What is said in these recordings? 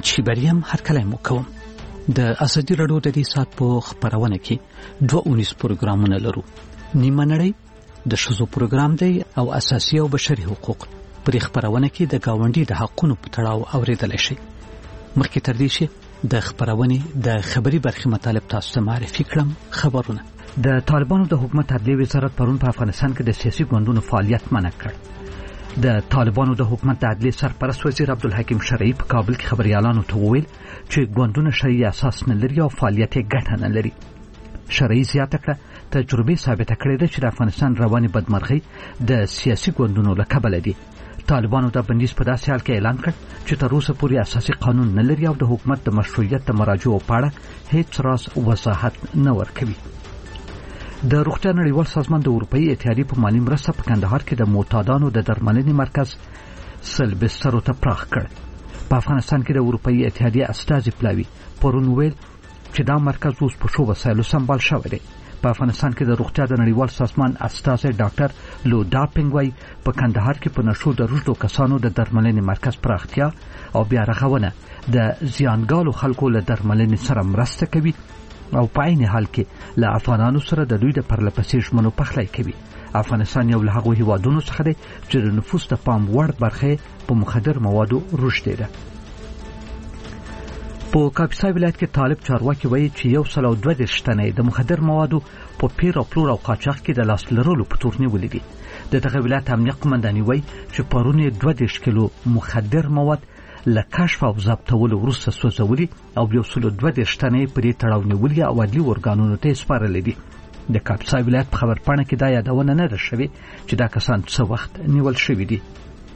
محمد شیبریم هر کله مو کوم د ازادي رادیو د دې سات په خبرونه کې 2 پروګرامونه لرو. نیمه نړۍ د شذو پروګرام دی او اساسي او بشري حقوق. پر خبرونه کې د گاونډي د حقونو په تړاو اوریدل شي. مخکې تر دې چې د خبرونه د خبري برخه مطالب تاسو ته معرفي کړم. خبرونه د طالبانو د حکومت عدلیه وزارت پرون په افغانستان کې د سیاسي ګوندونو فعالیت منع کړ. د طالبانو د حکومت د عدلیه سرپرست وزیر عبدالحکیم شرعي په کابل کې خبريالانو ته وویل چې ګوندونه شرعي اساس نه لري او فعالیت یې ګټه نه لري. شرعي زیاته کړه تجربه ثابته کړې ده چې د افغانستان رواني بدمرغي د سیاسي ګوندونو له کبله دي. طالبانو د بندیز په داسې حال کې اعلان کړ چې تر اوسه پورې اساسي قانون نه لري او د حکومت د مشروعیت د مراجعو په اړه هیڅ راز وضاحت نه ورکوي. د روغتیا نړیوال سازمان د اروپאי اتحادیې په مالي مرسته په کندهار کې د معتادانو د درملنې مرکز سل بسترو ته پراخ کړ. په افغانستان کې د اروپאי اتحادیې استازي پلاوي پرون ویل چې دا مرکز اوس په شو وسایلو سمبال شوی دی. په افغانستان کې د روغتیا د نړیوال سازمان استازي ډاکټر لو داپنګ وای په کندهار کې په نشو د روزو کسانو د درملنې مرکز پراختیا او بیا رغونه د زیانګالو خلکو له درملنې سره مرسته کوي او په عین حال کې له افغانانو سره د دوی د پرلپسې ژمنو پخلی کوي. افغانستان یو له هغو هیوادونو څخه دی چې د نفوس د پام وړ برخه په مخدر موادو رشد ده. په کاپیسا ولایت کې طالب چارواکي وایي چې 102 تنه د مخدر موادو په پیر او پلور او قاچاق کې د لاس لرلو په تور نیولې دي. د دغه ولایت امنیت قومنداني وایي چې پرونه 22 کیلو مخدر مواد له کشف او ضبطولو وروسته سوځولي او 102 تنه په دې تړاو نیولې او عدلي ورګانونو ته سپارل دي. د کاپیسا ولایت په خبرپاڼه کې دا یادونه نه ده شوې چې دا کسان څه وخت نیول شوي دي.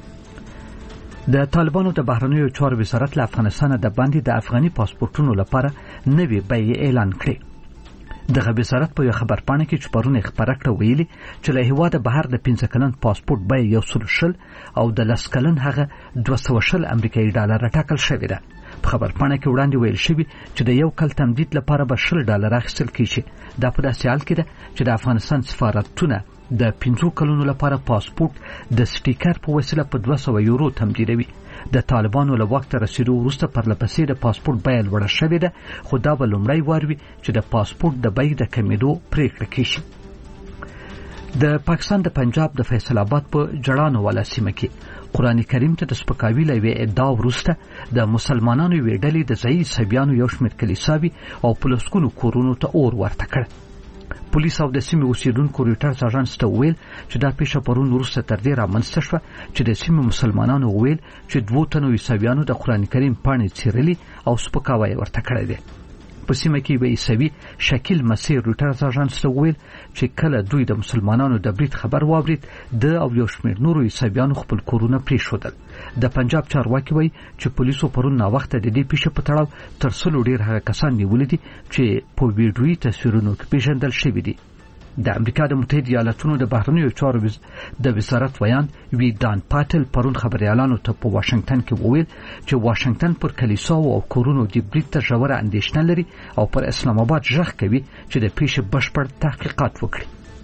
د طالبانو د بهرنیو چارو وزارت له افغانستان د باندې د افغاني پاسپورتونو لپاره نوې بیې اعلان کړې. دغه وزارت په خبرپاڼه کې چې پرونه خبره کړه ویلي چې له هیواده بهر د 15 کلن پاسپورت بیه 100 او د 10 کلن هغه 200 امریکایي ډالر ټاکل شوی ده. په خبرپاڼه کې وړاندې ویل شوی چې د یو کال تمدید لپاره به $10 اخیستل کیږي. دا په داسې حال کې ده چې د افغانستان سفارتونه د 15 کلونو لپاره پاسپورت د سټیکر په وسیله په 200 یورو تمدیدوي. د طالبانو له وخت رسیدو وروسته پرلپسې د پاسپورت بیه لوړه شوې ده، خو دا به لومړی وار وي چې د پاسپورت د بیې د کمیدو پریکړه کیږي. د پاکستان د پنجاب د فیصل آباد په جړانو والا سیمه کې قرآن کریم ته د سپکاوي لوي ادعا وروسته د مسلمانانو ویډلې د ځای سبيانو یو شمېر کلیساوي او پلسکونو کورونو ته اور ورته کړ. پولیس او د سیمې اوسیدونکو ریټرز اژانس ته ویل چې دا پیښه پرون وروسته تر دې رامنځته شوه چې د سیمې مسلمانانو ویل چې 2 تنو عیسویانو د قرآن کریم پاڼې څیرلي او سپکاوی ورته کړی دی. په سیمه کې به عیسوي شکیل مسیح ریټرز اژانس ته ویل چې کله دوی د مسلمانانو د برید خبر واورید د او یو شمېر نورو عیسویانو خپل کورونه پریښودل. د پنجاب چارواکي وایي چې پولیسو پرون ناوخته د دې پیښې په تړاو تر 100 ډیر هغه کسان نیولي دي چې په ویډیويي تصویرونو کې پیژندل شوي دي. د امریکا د متحده ایالاتونو د بهرنیو چارو د وزارت ویان وی دان پاتل پرون خبريالانو ته په واشنگټن کې وویل چې واشنگټن پر کلیساو او کورونو د برید ته ژوره اندېښنه لري او پر اسلام آباد ژغ کوي چې د پیښې بشپړ تحقیقات وکړي.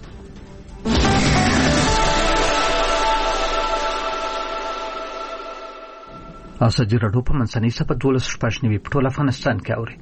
ازادي رادیو په منځنۍ صفحه 12 په ټول افغانستان کې اوري.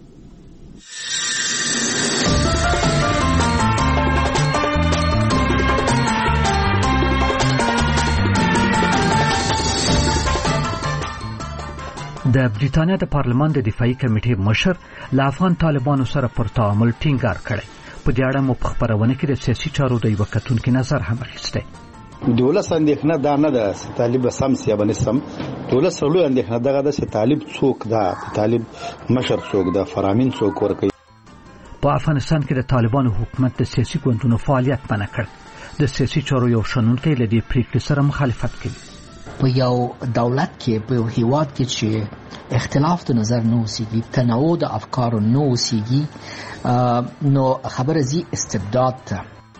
د بریټانیا د پارلمان د دفاعي کمیټې مشر له افغان طالبانو سره پر تعامل ټینګار کړی. په دې اړه مو په خبرونه کې د سیاسي چارو د یو کتونکو نظر هم اخیستی. دولت اندېښنه دا نه ده چې طالب سم سیابنه سم دولت سره اندېښنه دغه ده چې طالب څوک ده، طالب مشر څوک ده، فرامین څوک ورکوي. په افغانستان کې د طالبانو حکومت د سیاسي ګوندونو فعالیت منع کړ. د سیاسي چارو یو شنونکی له دې پریکړې سره مخالفت کوي. په یو دولت کې په یو هیواد کې چې اختلاف د نظر نه اوسېږي، تنوع د افکارو نه اوسېږي، نو خبره زی استبداد ته.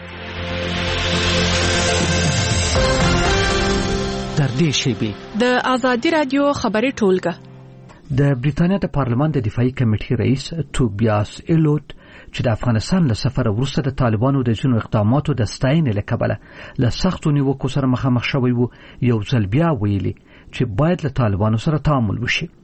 در دې شیبې د ازادي رادیو خبري ټولګه د بریټانیا د پارلمان د دفاعي کمیټې رئیس توبیاس ایلوت چې د افغانستان له سفر وروسته د طالبانو د ځینو اقداماتو د ستاینې له کبله له سختو نیوکو سره مخامخ شوی وو، یو ځل بیا ویلي چې باید له طالبانو سره تعامل وشي.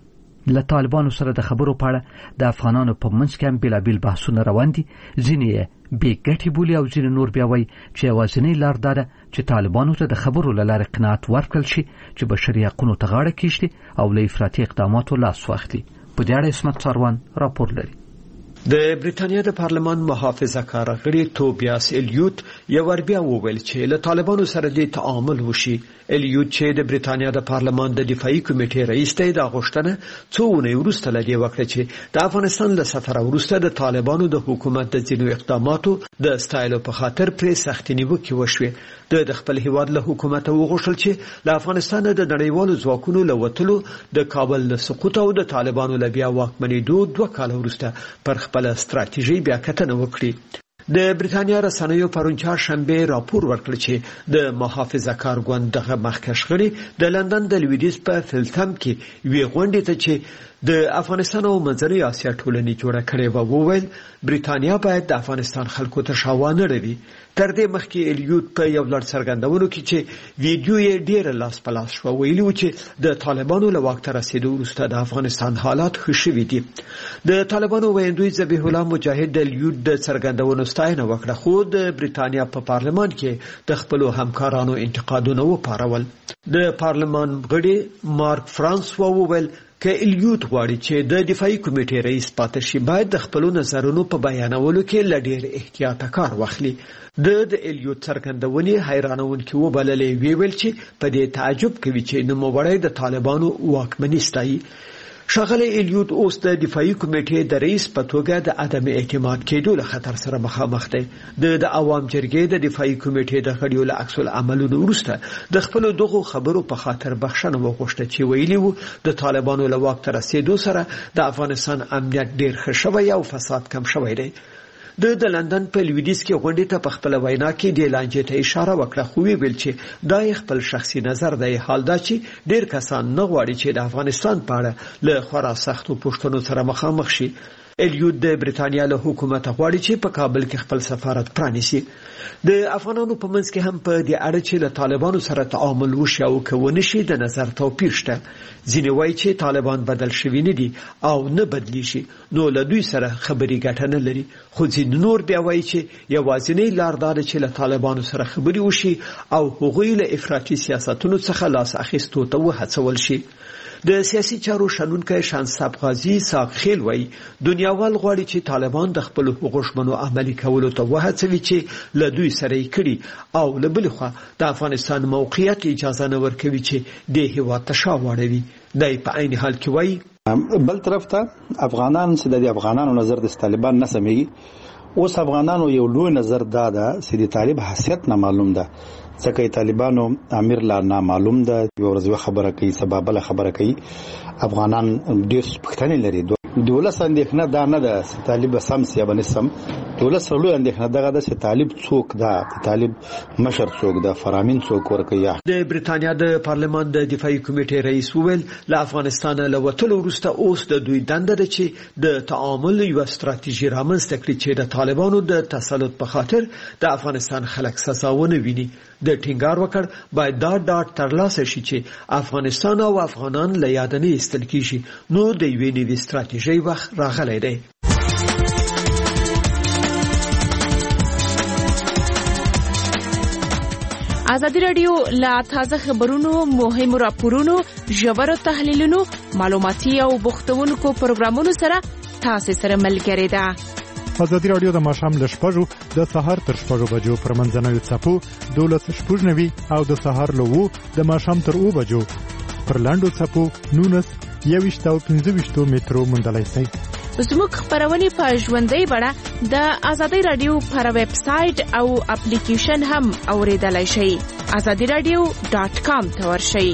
له طالبانو سره د خبرو په اړه د افغانانو په منځ کې هم بېلابېل بحثونه روان دي. ځینې یې بې ګټې بولي او ځینې نور بیا وایي چې یوازینۍ لار دا ده چې طالبانو ته د خبرو له لارې قناعت ورکړل شي چې بشري حقونو ته غاړه کېږدي او له افراطي اقداماتو لاس واخلي. په دې اړه عصمت ساروان راپور لري. د بریټانیا د پارلمان محافظه کار غړي توبیاس الیوت یو ور بیا وویل چې له طالبانو سره د تعامل وشي. الیوت چې د بریټانیا د پارلمان د دفاعي کمیټې رئیس دی د غوښتنه څو ونې وروسته لدی وکړه چې د افغانستان له سفر وروسته د طالبانو د حکومت د ځینو اقداماتو د استایلو په خاطر پرې سختې نیوکې وشوې. د خپل هیواد له حکومت وغوښتل چې له افغانستان د نړیوالو ځواکونو له وتلو د کابل له سقوط او د طالبانو له بیا واکمنېدو 2 کال وروسته پر خپل ستراتیژي بیا کتنه وکړي. د بریټانیا رسنیو پرون چهارشنبه راپور ورکړ چې د محافظه کار ګوند دغه مخکښ غړي د لندن د لویدیز په فلتم کې وی غونډې ته چې د افغانستان او منځنۍ اسیا ټولنې جوړه کړې و وویل بریټانیا باید د افغانستان خلکو ته شاوانه روي. تر دې مخکې الیوت په یو لړ څرګندونو کې چې ویډیو یې ډېر لاس په لاس شو ویلي و چې د طالبانو له واک ته رسیدو وروسته د افغانستان حالات ښه شوي دي. د طالبانو ویاندوی ذبیح الله مجاهد د الیوت د څرګندونو ستاینه وکړه خو د بریټانیا په پارلمان کې د خپلو همکارانو انتقادونه وپارول. د پارلمان غړي مارک فرانسوا وویل که الیوت غواړي چې د دفاعي کمیټې رئیس پاتې شي باید د خپلو نظرونو په بیانولو کې له ډېر احتیاط کار واخلي. د الیوت څرګندونې حیرانونکې وبللې. ویل چې په دې تعجب کوي چې نوموړی د طالبانو واکمني ستایي. ښاغلی الیوت اوس د دفاعي کمیټې د رئیس په توګه د عدم اعتماد کېدو له خطر سره مخامخ دی. د عوام جرګې د دفاعي کمیټې د غړیو له عکس العملونو وروسته د خپلو دغو خبرو په خاطر بخښنه وغوښته چې ویلي وو د طالبانو له واک ته رسېدو سره د افغانستان امنیت ډېر ښه شوی او فساد کم شوی دی. د لندن په لویدیز کې غونډې ته په خپل وینا کې د لانجې ته اشاره وکړه خو ویل چې دا خپل شخصي نظر دی. حال دا چې ډېر کسان نه غواړي چې د افغانستان په اړه له خورا سختو پوښتنو سره مخامخ شي. الیوت د بریټانیا له حکومت غواړي چې په کابل کې خپل سفارت پرانیسي. د افغانانو په منځ کې هم په دې اړه چې له طالبانو سره تعامل وشي او کوونه شي د نظر توپیر شته. ځینې وایي چې طالبان بدل شوي نه دي او نه بدلی شي نو له دوی سره خبري ګټه نه لري. خو ځینې نور بیا وایي چې یوازینۍ لار دا ده چې له طالبانو سره خبري وشي او هغوی له افراطي سیاستونو څخه لاس اخیستو ته وهڅول شي. د سیاسي چارو شنونکی شانصب غازی ساق خیل وایي دنیاوال غواړي چې طالبان د خپل حقوقو عملي کولو ته وهڅوي چې له دوی سره یې کړي او له بل خوا د افغانستان موقعیت اجازه نه ورکوي چې د هیواد ته شا واړوي. دی په عین حال کې وایي بل طرف ته افغانان چې د افغانانو نظر د طالبان نه سمېږي. اوس افغانانو یو لوی نظر دا ده چې د طالب حیثیت نه معلوم ده ځکه طالبانو امیر لا نامعلوم ده. یو ورځ خبره کوي سبا بل خبره کوي. افغانان ډېر پښتني لري. دولس اندېښنه دا نه ده چې طالب سم سي یا باندې سم. دولس لوی اندېښنه دغه ده چې طالب څوک ده، طالب مشر څوک ده، فرامین څوک ورکوي. د بریټانیا د پارلمان د دفاعي کمیټې رئیس وویل له افغانستان له وتلو وروسته اوس د دوی دنده ده چې د تعامل یو ستراتیژي رامنځته کړي چې د طالبانو د تسلط په خاطر د افغانستان خلک سزا ونه ویني. د ټینګار وکړ باید دا ډاډ ترلاسه شي چې افغانستان او افغانان له یاد نه ایستل کیږي. نو د یوې نوې ستراتیژۍ وخت راغلی دی. ازادي رادیو لا تازه خبرونو، مهمو راپورونو، ژورو تحلیلونو، معلوماتي او بوختونکو پروګرامونو سره تاسو سره ملګری ده. ازادي رادیو د ماښام له 6 د سهار تر 6 بجو پر منځنوي څپو 12:90 او د سهار له 2 د ماښام تر 2 بجو پر لاندو څپو 19:25 مترو مندلای شي. زموږ خبرونه په ژوندۍ بڼه د ازادي رادیو پر ویب سټ او اپلیکیشن هم اوریدلای شئ. azadiradio.com ته ورشئ.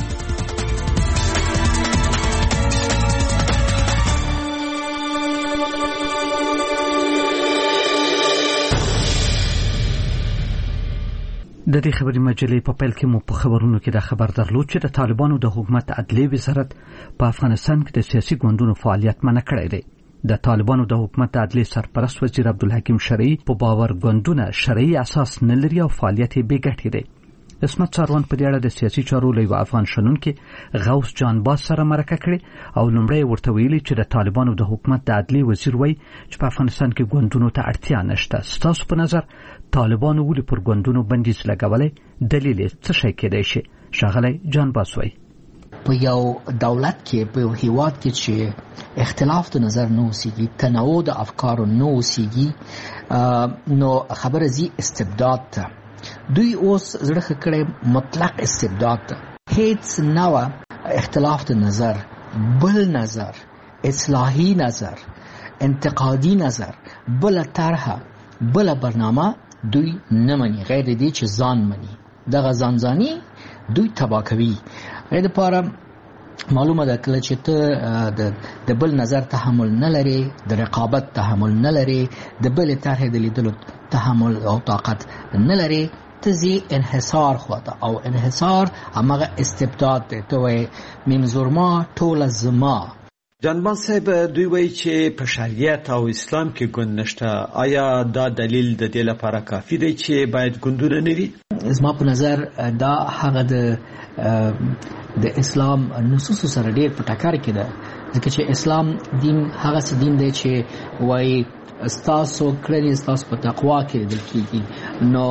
د دې خبري مجلې په پیل کې مو په خبرونو کې دا خبر درلود چې د طالبانو د حکومت عدلي وزارت په افغانستان کې د سیاسي ګوندونو فعالیت منع کړی دی. د طالبانو د حکومت عدلي سرپرست وزیر عبدالحکیم شرعي په باور ګوندونه شرعي اساس نه لري او فعالیت یې بې ګټې دی. عصمت ساروان په دې اړه د سیاسي چارو له افغان شنونکو غوث جان باز سره مرکه کړې او لومړی ورته ویلي چې د طالبانو د حکومت د عدلي وزیر وایي چې په افغانستان کې ګوندونو ته اړتیا نشته. ستاسو په نظر طالبانو ولې پر ګوندونو بندیز لګولای؟ دلیل یې څه شی کېدای شي؟ ښاغلی جان باز وایي په یو دولت کې په یو هیواد کې چې اختلاف د نظر نه اوسېږي، تنوع د افکارو نه اوسېږي، نو خبره زی استبداد ته دوی اوس زړه کړي مطلق استبداد ته. هیڅ نوع اختلاف د نظر، بل نظر، اصلاحي نظر، انتقادي نظر، بل طرح، بل برنامه دوی نه مني غیر دې چې ځان مني. دغه ځانځاني دوی تبا کوي. غیر لپاره معلومه ده کله چې ته د بل نظر تحمل نه لري، د رقابت تحمل نه لري، د بل طرح د لیدلو تحمل او طاقت نه لري، ته زی انحصار خواته او انحصار هغه استبداد ته توي ممزورما ټول زما. جانبان صاحب دوی وایي چې په شریعت او اسلام کې ګوند نشته. آیا دا دلیل د دې لپاره کافی دی چې باید ګوندونه نه وي؟ زما په نظر دا هغه د اسلام نصوص سره ډېر په ټکر کې ده، ځکه چې اسلام دین هغه څه دین دی چې وایي ستاسو کړنې ستاسو په تقوا کې لیدل کېږي. نو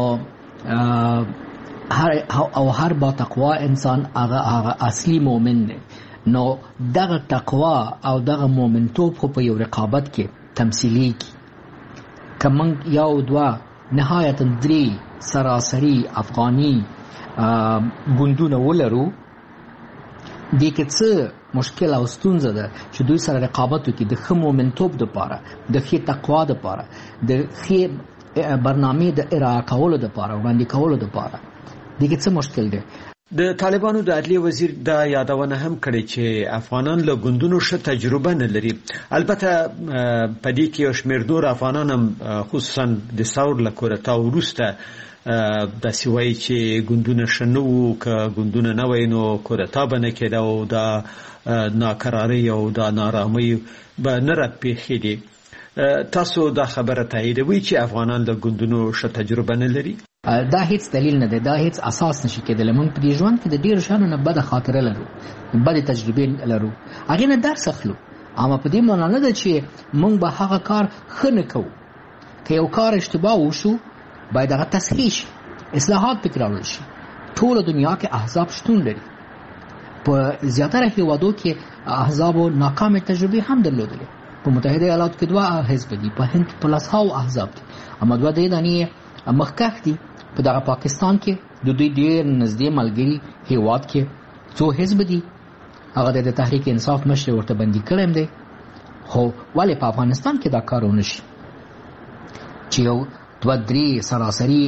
هر با تقوا انسان هغه اصلي مؤمن دی. نو دغه تقوا او دغه مؤمنتوب خو په یو رقابت کې تمثیلی کی. کمن یو دوا نهایت درې سراسری افغاني ګوندونه ولرو، دې کې څه مشکل او ستونزه ده چې دوی سره رقابت وکړي د ښه مومنتوب دپاره، د ښې تقوا دپاره، د ښې برنامې د ارائه کولو دپاره، وړاندې کولو دپاره. دې کې څه مشکل دی؟ د طالبانو د عدلیه وزیر دا یادونه هم کړې چې افغانان له ګوندونو ښه تجربه نه لري. البته په دې کې یو شمېر نور افغانان هم خصوصا د ثور له کورتا وروسته داسې وایي چې ګوندونه ښه نه وو، که ګوندونه نه وای نو کورتا به نه کېده او دا ناکرارۍ او دا نارامۍ به نه راپېښېدې. تاسو دا خبره تاییدوئ چې افغانان له ګوندونو ښه تجربه نه لري؟ دا هیڅ دلیل نه دی، دا هیڅ اساس نشي کېدلی. موږ په دې ژوند کې د ډېرو شیانو نه بده خاطره لرو، بدې تجربې لرو، هغې نه درس اخلو. اما په دې معنا نه ده چې موږ به هغه کار ښه نه کوو. که یو کار اشتباه وشو باید هغه تصحیح شي، اصلاحات پکې راوړل شي. ټوله دنیا کې احزاب شتون لري. په زیاتره هېوادو کې احزابو ناکامې تجربې هم درلودلې. په متحده ایالاتو کې 2 حزب دي، په هند کې په 10 احزاب دي، اما 2 دانې مخکښ دي. په دغه پاکستان کې د دوی ډېر نږدې ملګري هېواد کې 2 حزب دي، هغه د تحریک انصاف مشر ورته بندي کړی دی. خو ولې په افغانستان کې دا کار ونه شي چې یو 2-3 سراسري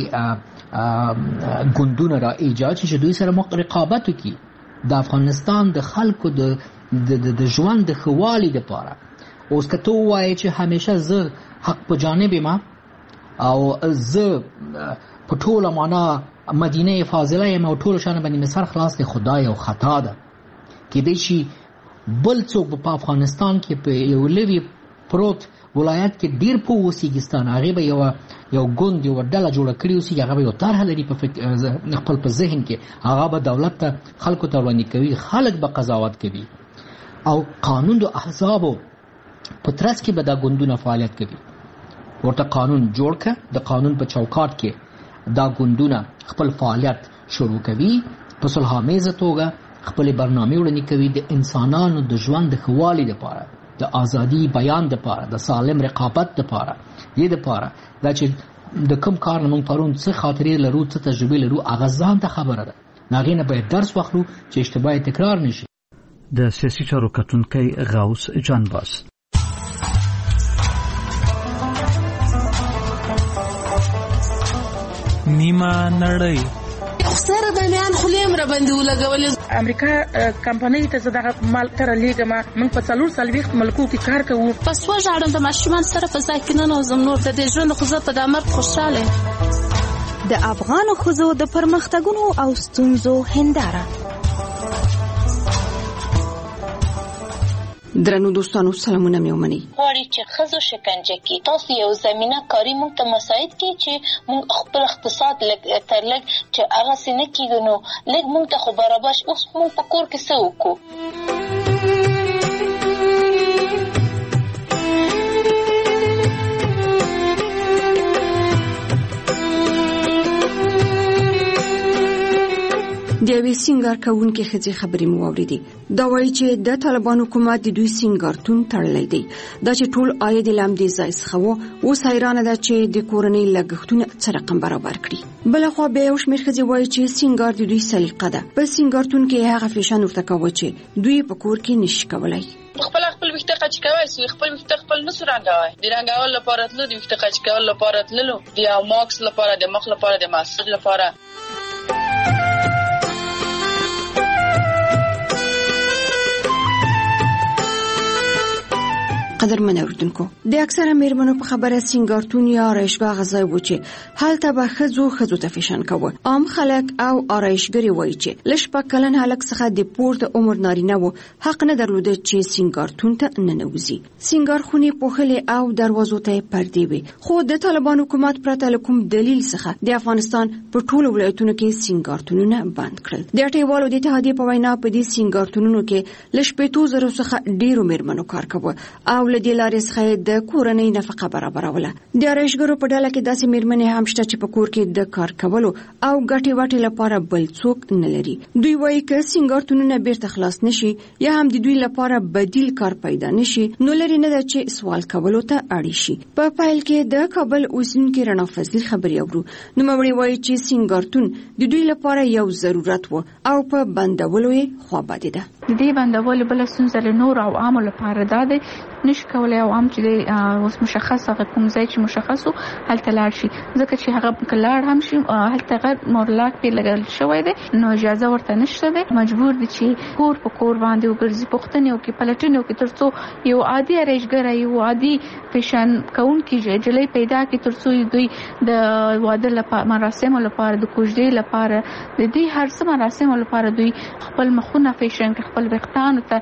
ګوندونه را ایجاد شي چې دوی سره رقابت وکړي د افغانستان د خلکو د ژوند د ښه والي دپاره. اوس که ته ووایې چې همیشه زه حق په جانب یم او زه په ټوله معنا مدینه فاضله یم او ټولو شیانو باندې مې سر خلاص دی، خو دا یو خطا ده. کېدای شي بل څوک په افغانستان کې په یو لوی پروت ولایت کې ډېر په اوسېږي، هغې به یو ګوند یو ډله جوړه کړې اوسېږي، هغه به یو طرحه لري په خپل په ذهن کې، هغه به دولت ته خلکو ته وړاندې کوي، خلک به قضاوت کوي او قانون د احزابو په ترڅ کې به دا ګوندونه فعالیت کوي. ورته قانون جوړ کړه، د قانون په چوکاټ کې دا ګوندونه خپل فعالیت شروع کوي، په صلح‌آمیزه توګه خپل برنامې وړاندې کوي د انسانانو د ژوند د ښه والي دپاره، د ازادي بیان دپاره، د سالم رقابت دپاره. دې دپاره دا چې د کوم کار نه موږ پرون څه خاطرې لرو، څه تجربې لرو، هغه ځان ته خبره ده. هغې نه باید درس واخلو چې اشتباه تکرار نشي. د سیاسي چارو کتونکی غوث جان باز. نیمه نړۍ سره د میان خلیم را باندې ولګولې. امریکا کمپنۍ ته زداغه مال تر لیګما موږ په 4 ملکو کې کار کوو. پس وژاړم د ماشومان سره په ځای کې نه نوزم نور د دې ژوند خو زه په دامر خوشاله. د افغانو ښځو د پرمختګونو او ستونزو هنداره. درنو دوستانو سلامونه مې ومني. غواړي چې ښځو شکنجه کې تاسو یو زمينه کاری موږ ته مساعد کی چې موږ خپل اقتصاد تر لږ چې هغه سینه کېږو نو لږ موږ ته خو برابر اوس موږ په کور کې څه وکړو. د یوې سینګار کوونکې ښځې خبرې مو واورېدې. دا وایي چې د طالبانو حکومت د دوی سینګارتون تړلی دی. دا چې ټول عاید یې له همدې ځای څخه و. اوس حیرانه ده چې د کورنۍ لګښتونه څه رقم برابر کړي. بلخوا بیا یو شمېر ښځې وایي چې سینګار د دوی سلیقه ده. په سینګارتون کې هغه فیشن ورته کوه چې دوی په کور کې نشي کولی. خپل ویښته قچ کوي سو خپل ویښته خپل نسو رنګوي د رنګول لپاره تلو د ویښته قچ کول لپاره تلو د ماکس لپاره د مخ لپاره د ماسک لپاره. قدرمن اوردونکو د اکثره میرمنو په خبره سینګارتون یا آرایشګاه غځای و چې هلته به ښځو ته فیشن کوه. عام خلک او آرایشګرې وایي چې له شپږ کلن هلک څخه د پورته عمر نارینه و حق نه درلوده چې سینګارتون ته ننوځي. سینګار خونې پوښلې او دروازو ته پردې وي. خو د طالبانو حکومت پرته له کوم دلیل څخه د افغانستان په ټولو ولایتونو کې سینګارتونونه بند کړل. د اټیوالو د اتحادیې په وینا په دې سینګارتونونو کې له 8,000 څخه ډیرو میرمنو کار کوه او له دې لارې څخه د کورنۍ نفقه برابروله. د آرایشګرو په ډله کې داسې میرمنې هم شته چې په کور کې د کار کولو او ګټې وټې لپاره بل څوک نه لري. دوی وایي که سینګارتونونه بیرته خلاص نشي یا هم د دوی لپاره بدیل کار پیدا نشي نو لري نه ده چې سوال کولو ته اړ شي. په پایل کې د کابل اوسیدونکي رڼا فضلي خبرې اورو. نوموړي وایي چې سینګارتون د دوی لپاره یو ضرورت و او په بندولو یې خوابدې ده. د دې بندولو بل ستونزه له نور او عامو لپاره ده نشي کولای او عام چې اوس مشخص هغه کوم ځای چې مشخصو هلته لاړ شي ځکه چې هغه کلاړ هم شي هلته غیر مورلاک په لګل شوی دی نو اجازه ورته نشته دی. مجبور دي چې کور په کور باندې وګرځي پښتنې او کې پلټنې او کې ترڅو یو عادي آرایشګر یو عادي فیشن کوونکی جلې پیدا کې ترڅو دوی د واده لپاره مراسم لپاره د کوژدې لپاره د دې هر څه مراسم لپاره دوی خپل مخونه فیشن کې خپل وختان ته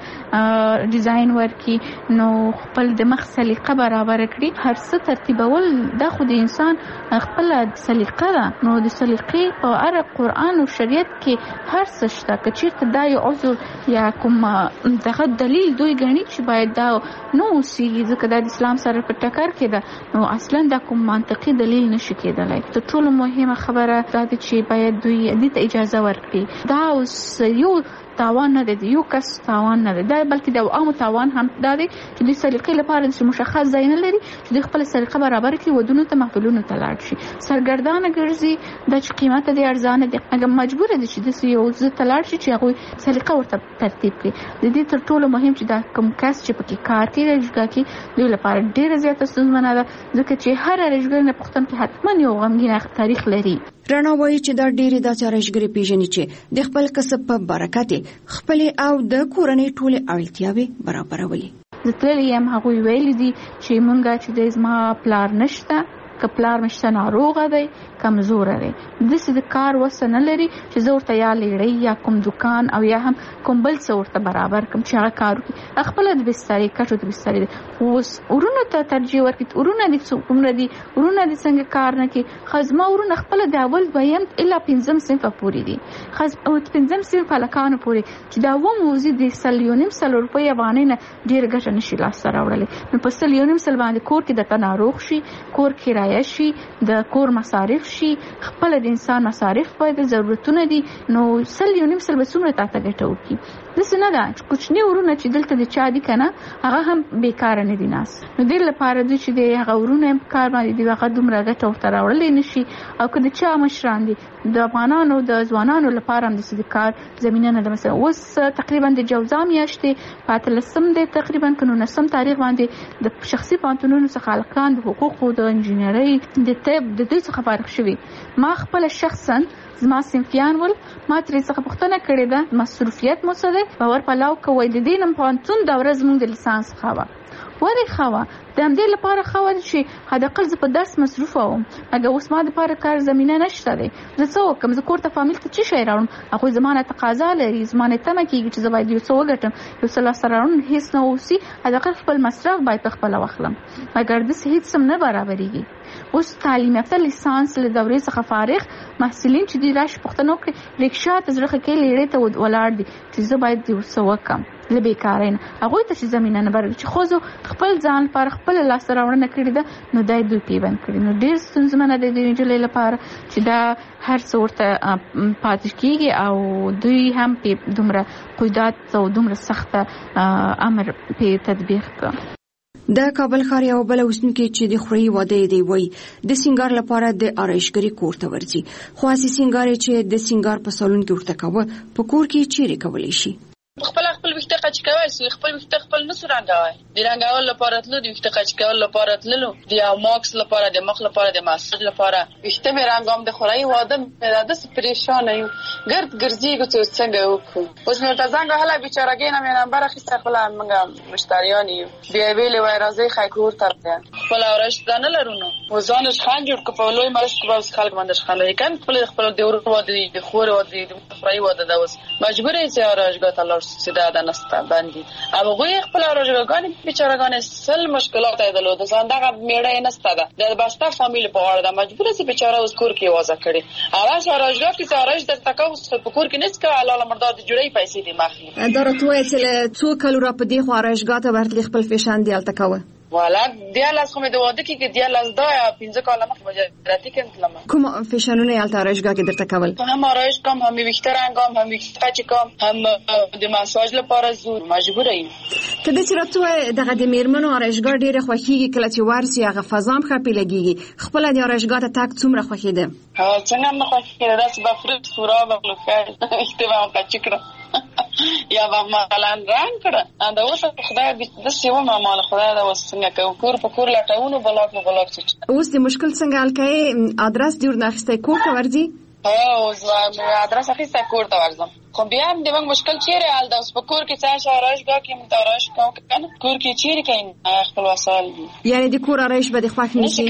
ډیزاین ورکي نو خپل د مخ سلیقه برابر کړي. هر څه ترتیبول دا خو د انسان خپل سلیقه ده نو د سلیقې په اړه قرآن او شریعت کې هر څه شته. که چیرته دا یو عذر یا کوم دغه دلیل دوی ګڼي چې باید دا نو اوسېږي ځکه دا د اسلام سره په ټکر کې ده نو اصلا دا کوم منطقي دلیل نشي کېدلی. تر ټولو مهمه خبره دا ده چې باید دوی دې ته اجازه ورکړي. دا اوس یو تاوان نه دی یو کس تاوان نه دی دا بلکې د عامو تاوان هم دا دی چې د سلیقې لپاره د مشخص ځای نه لري چې د خپل سلیقه برابر کړي ودونو ته محفلونو ته لاړ شي سرګردانه ګرځي د چې قیمت دی ارزانه دی هغه مجبور دي چې د یو ځای ته لاړ شي چې هغه سلیقه ورته ترتیب کړي. د دې تر ټولو مهم چې دا کوم کس چې پکې کار کوي رجګه کې دوی لپاره ډیره زیاته ستونزمنه ده ځکه چې هر رجګر نه پښتون کې حتما یو غمګین تاریخ لري. رڼا وایي چې دا ډېرې داسې آرایشګرې پیژني چې د خپل کسب په برکت خپل او د کورنۍ ټولې اړتیاوې برابرولې. زه تللی یم هغوی ویلي دي چې مونږه چې د زما پلار نشته که پلار مشته ناروغه دی کمزوره دی داسې د کار وسه نه لري چې زه ورته یا لیړۍ یا کوم دکان او یا هم کوم بل څه ورته برابر کړم چې هغه کار وکړي. خپله د بسترې کټو د بسترې دی اوس ورونو ته ترجیح ورکړي. ورونه دي څومره دي ورونه دي څنګه کار نه کوي. زما ورونه خپله د اول دویم الا 5 صنفه پورې دي 5 صنف هلکانو پورې چې دا وموزي د 1.5 روپۍ افغانۍ نه ډېره ګټه نشي لاسته راوړلی نو په 1.5 باندې کور کې درته ناروغ شي کور کرایه شي د کور مصارف شي خپل د انسان مصارف باید ضرورتونه دي نو 1.5 به څومره تاسو ګټه وکړي. داسې نه ده چې کوچني ورونه چې دلته د چا دي کنه هغه هم بیکاره نه دي ناس نو دې لپاره دوی چې د هغه ورونه کار باندې دی هغه دومره ګټه ورته راوړلی نشي او که د چا مشران دي د افغانانو د ځوانانو لپاره هم د کار زمینه نه ده. مثلا اوس تقریبا د جوزا میاشتې په 13 دی تقریبا که 19 تاریخ باندې د شخصي پوهنتونونو څخه هلکان د حقوقو د انجینرۍ د طب د دوی څخه فارغ شوي. ما خپل شخصا زما صنفیان ول ما ترې څخه پوښتنه کړې ده مصروفیت مو څه دی باور پلاو کوي د دې نن پوهنتون د ورځ موږ د لیسانس څخه ولې خوا د همدې لپاره خوا چې حداقل زه په درس مصروف وم اګه اوس ما د لپاره کار زمينه نشته دی زه څه وکم زه کور ته فامیل ته څه شي راوړم هغه زمانه تقاضا لري زمانه تمه کیږي چې زه باید یو څه وګټم یو څه لاسته راوړم هیڅ نه اوسي حداقل خپل مصرف باید خپل واخلم اگر د هیڅ سم نه برابرېږي اوس تعلیم یافته لیسانس له دورې څخه فارغ محصلین چې دی راش پښتنو کې ریکشا ته زړه کې لیړې ته ولاړ دي چې زه باید یو څه وکم لبي کارین هغه ته چې زمينه نه برابر چې خو خپل ځان پر خپل لاس راوړنه کړی ده نو دای دوی پیوند کړی نو ډیر ستونزمنه ده د وینجلې لپاره چې دا هر څورته پاتې کیږي او دوی هم په دومره قیودات او دومره سخته امر په تطبیق کړ د کابل ښار یو بل اوسنکي چې د خوري واده دی وای د سنگار لپاره د آرایشګری کور ته ورځي خو اسی سنگار چې د سنگار په سالون کې ورته کوي په کور کې چیرې کولی شي خپل وخت قچ کوي سو خپل وخت نسو رنګوي د رنګول لپاره تلو د وخت قچ کول لپاره تلو د ماکس لپاره د مخ لپاره د ماساج لپاره وخت مې رنګوم د خوري واده مې د پریشان یم ګرد ګرځي چې څنګه وکړو اوس مې ته څنګه هله بیچارهګې نه مې نمبر اخیسته خپل موږ مشتریان یو بیا ویلې وای راځي خایکور تر خپل اورش دانه لرونو وزانش خان جوړ کپولوي مرش کباوس خلک باندې خانه کین خپل د ورو واده د خور واده د خوري واده د اوس مجبور یې چې اورشګه تلل سیده د نستا باندې او غوی خپل اورژګان بیچارهګان سل مشکلات ایدلو د زندګه میړه نستا ده د باستا فامیل په اړه د مجبور سي بیچاره اوس کور کې وازه کړي اواز اورژګا کې اورژ د تکاو په کور کې نس کا الله مرداد جوړي پیسې دي ماخلي درته وایي چې څو کلو را په دې خو اورژګا ته ورتلی خپل فیشان دی التکاوه والا دیالاس کومه د واده کې دیالاس دا 15 کاله مخ مجرتی کړم کوم فیشنونه یالته اورژګا کې درته کول هم اورژ کوم هم ویکتر انګام هم ویکتر چې کوم هم د ماساج لپاره زور مجبور یم کله چې راته دغه د میرمنو اورژګا ډیره خوخیږي کله چې ورسي هغه فزام خپل لګيږي خپل د اورژګا ته تاک څومره خوخیده څنګه نه خوخیده داس بفرت سورا بغلوفه اشتباه کچکره یا با مثلا رنگ کړه دا اوس خدای د سیمه مال خدای دا وسنګ کور په کور لټاونو بلاک چې اوس د مشکل څنګه الکای ادرس دی ورناخسته کور ته ورځي اوس ادرس اخیسته کور ته ورځم خو بیا هم د مشکل چیرې حل ده اوس په کور کې څه شارایشګه کې متارایش کوم کنه کور کې چیرې کین خپل وسایل یعنی د کور آرایش به د خوښ نشي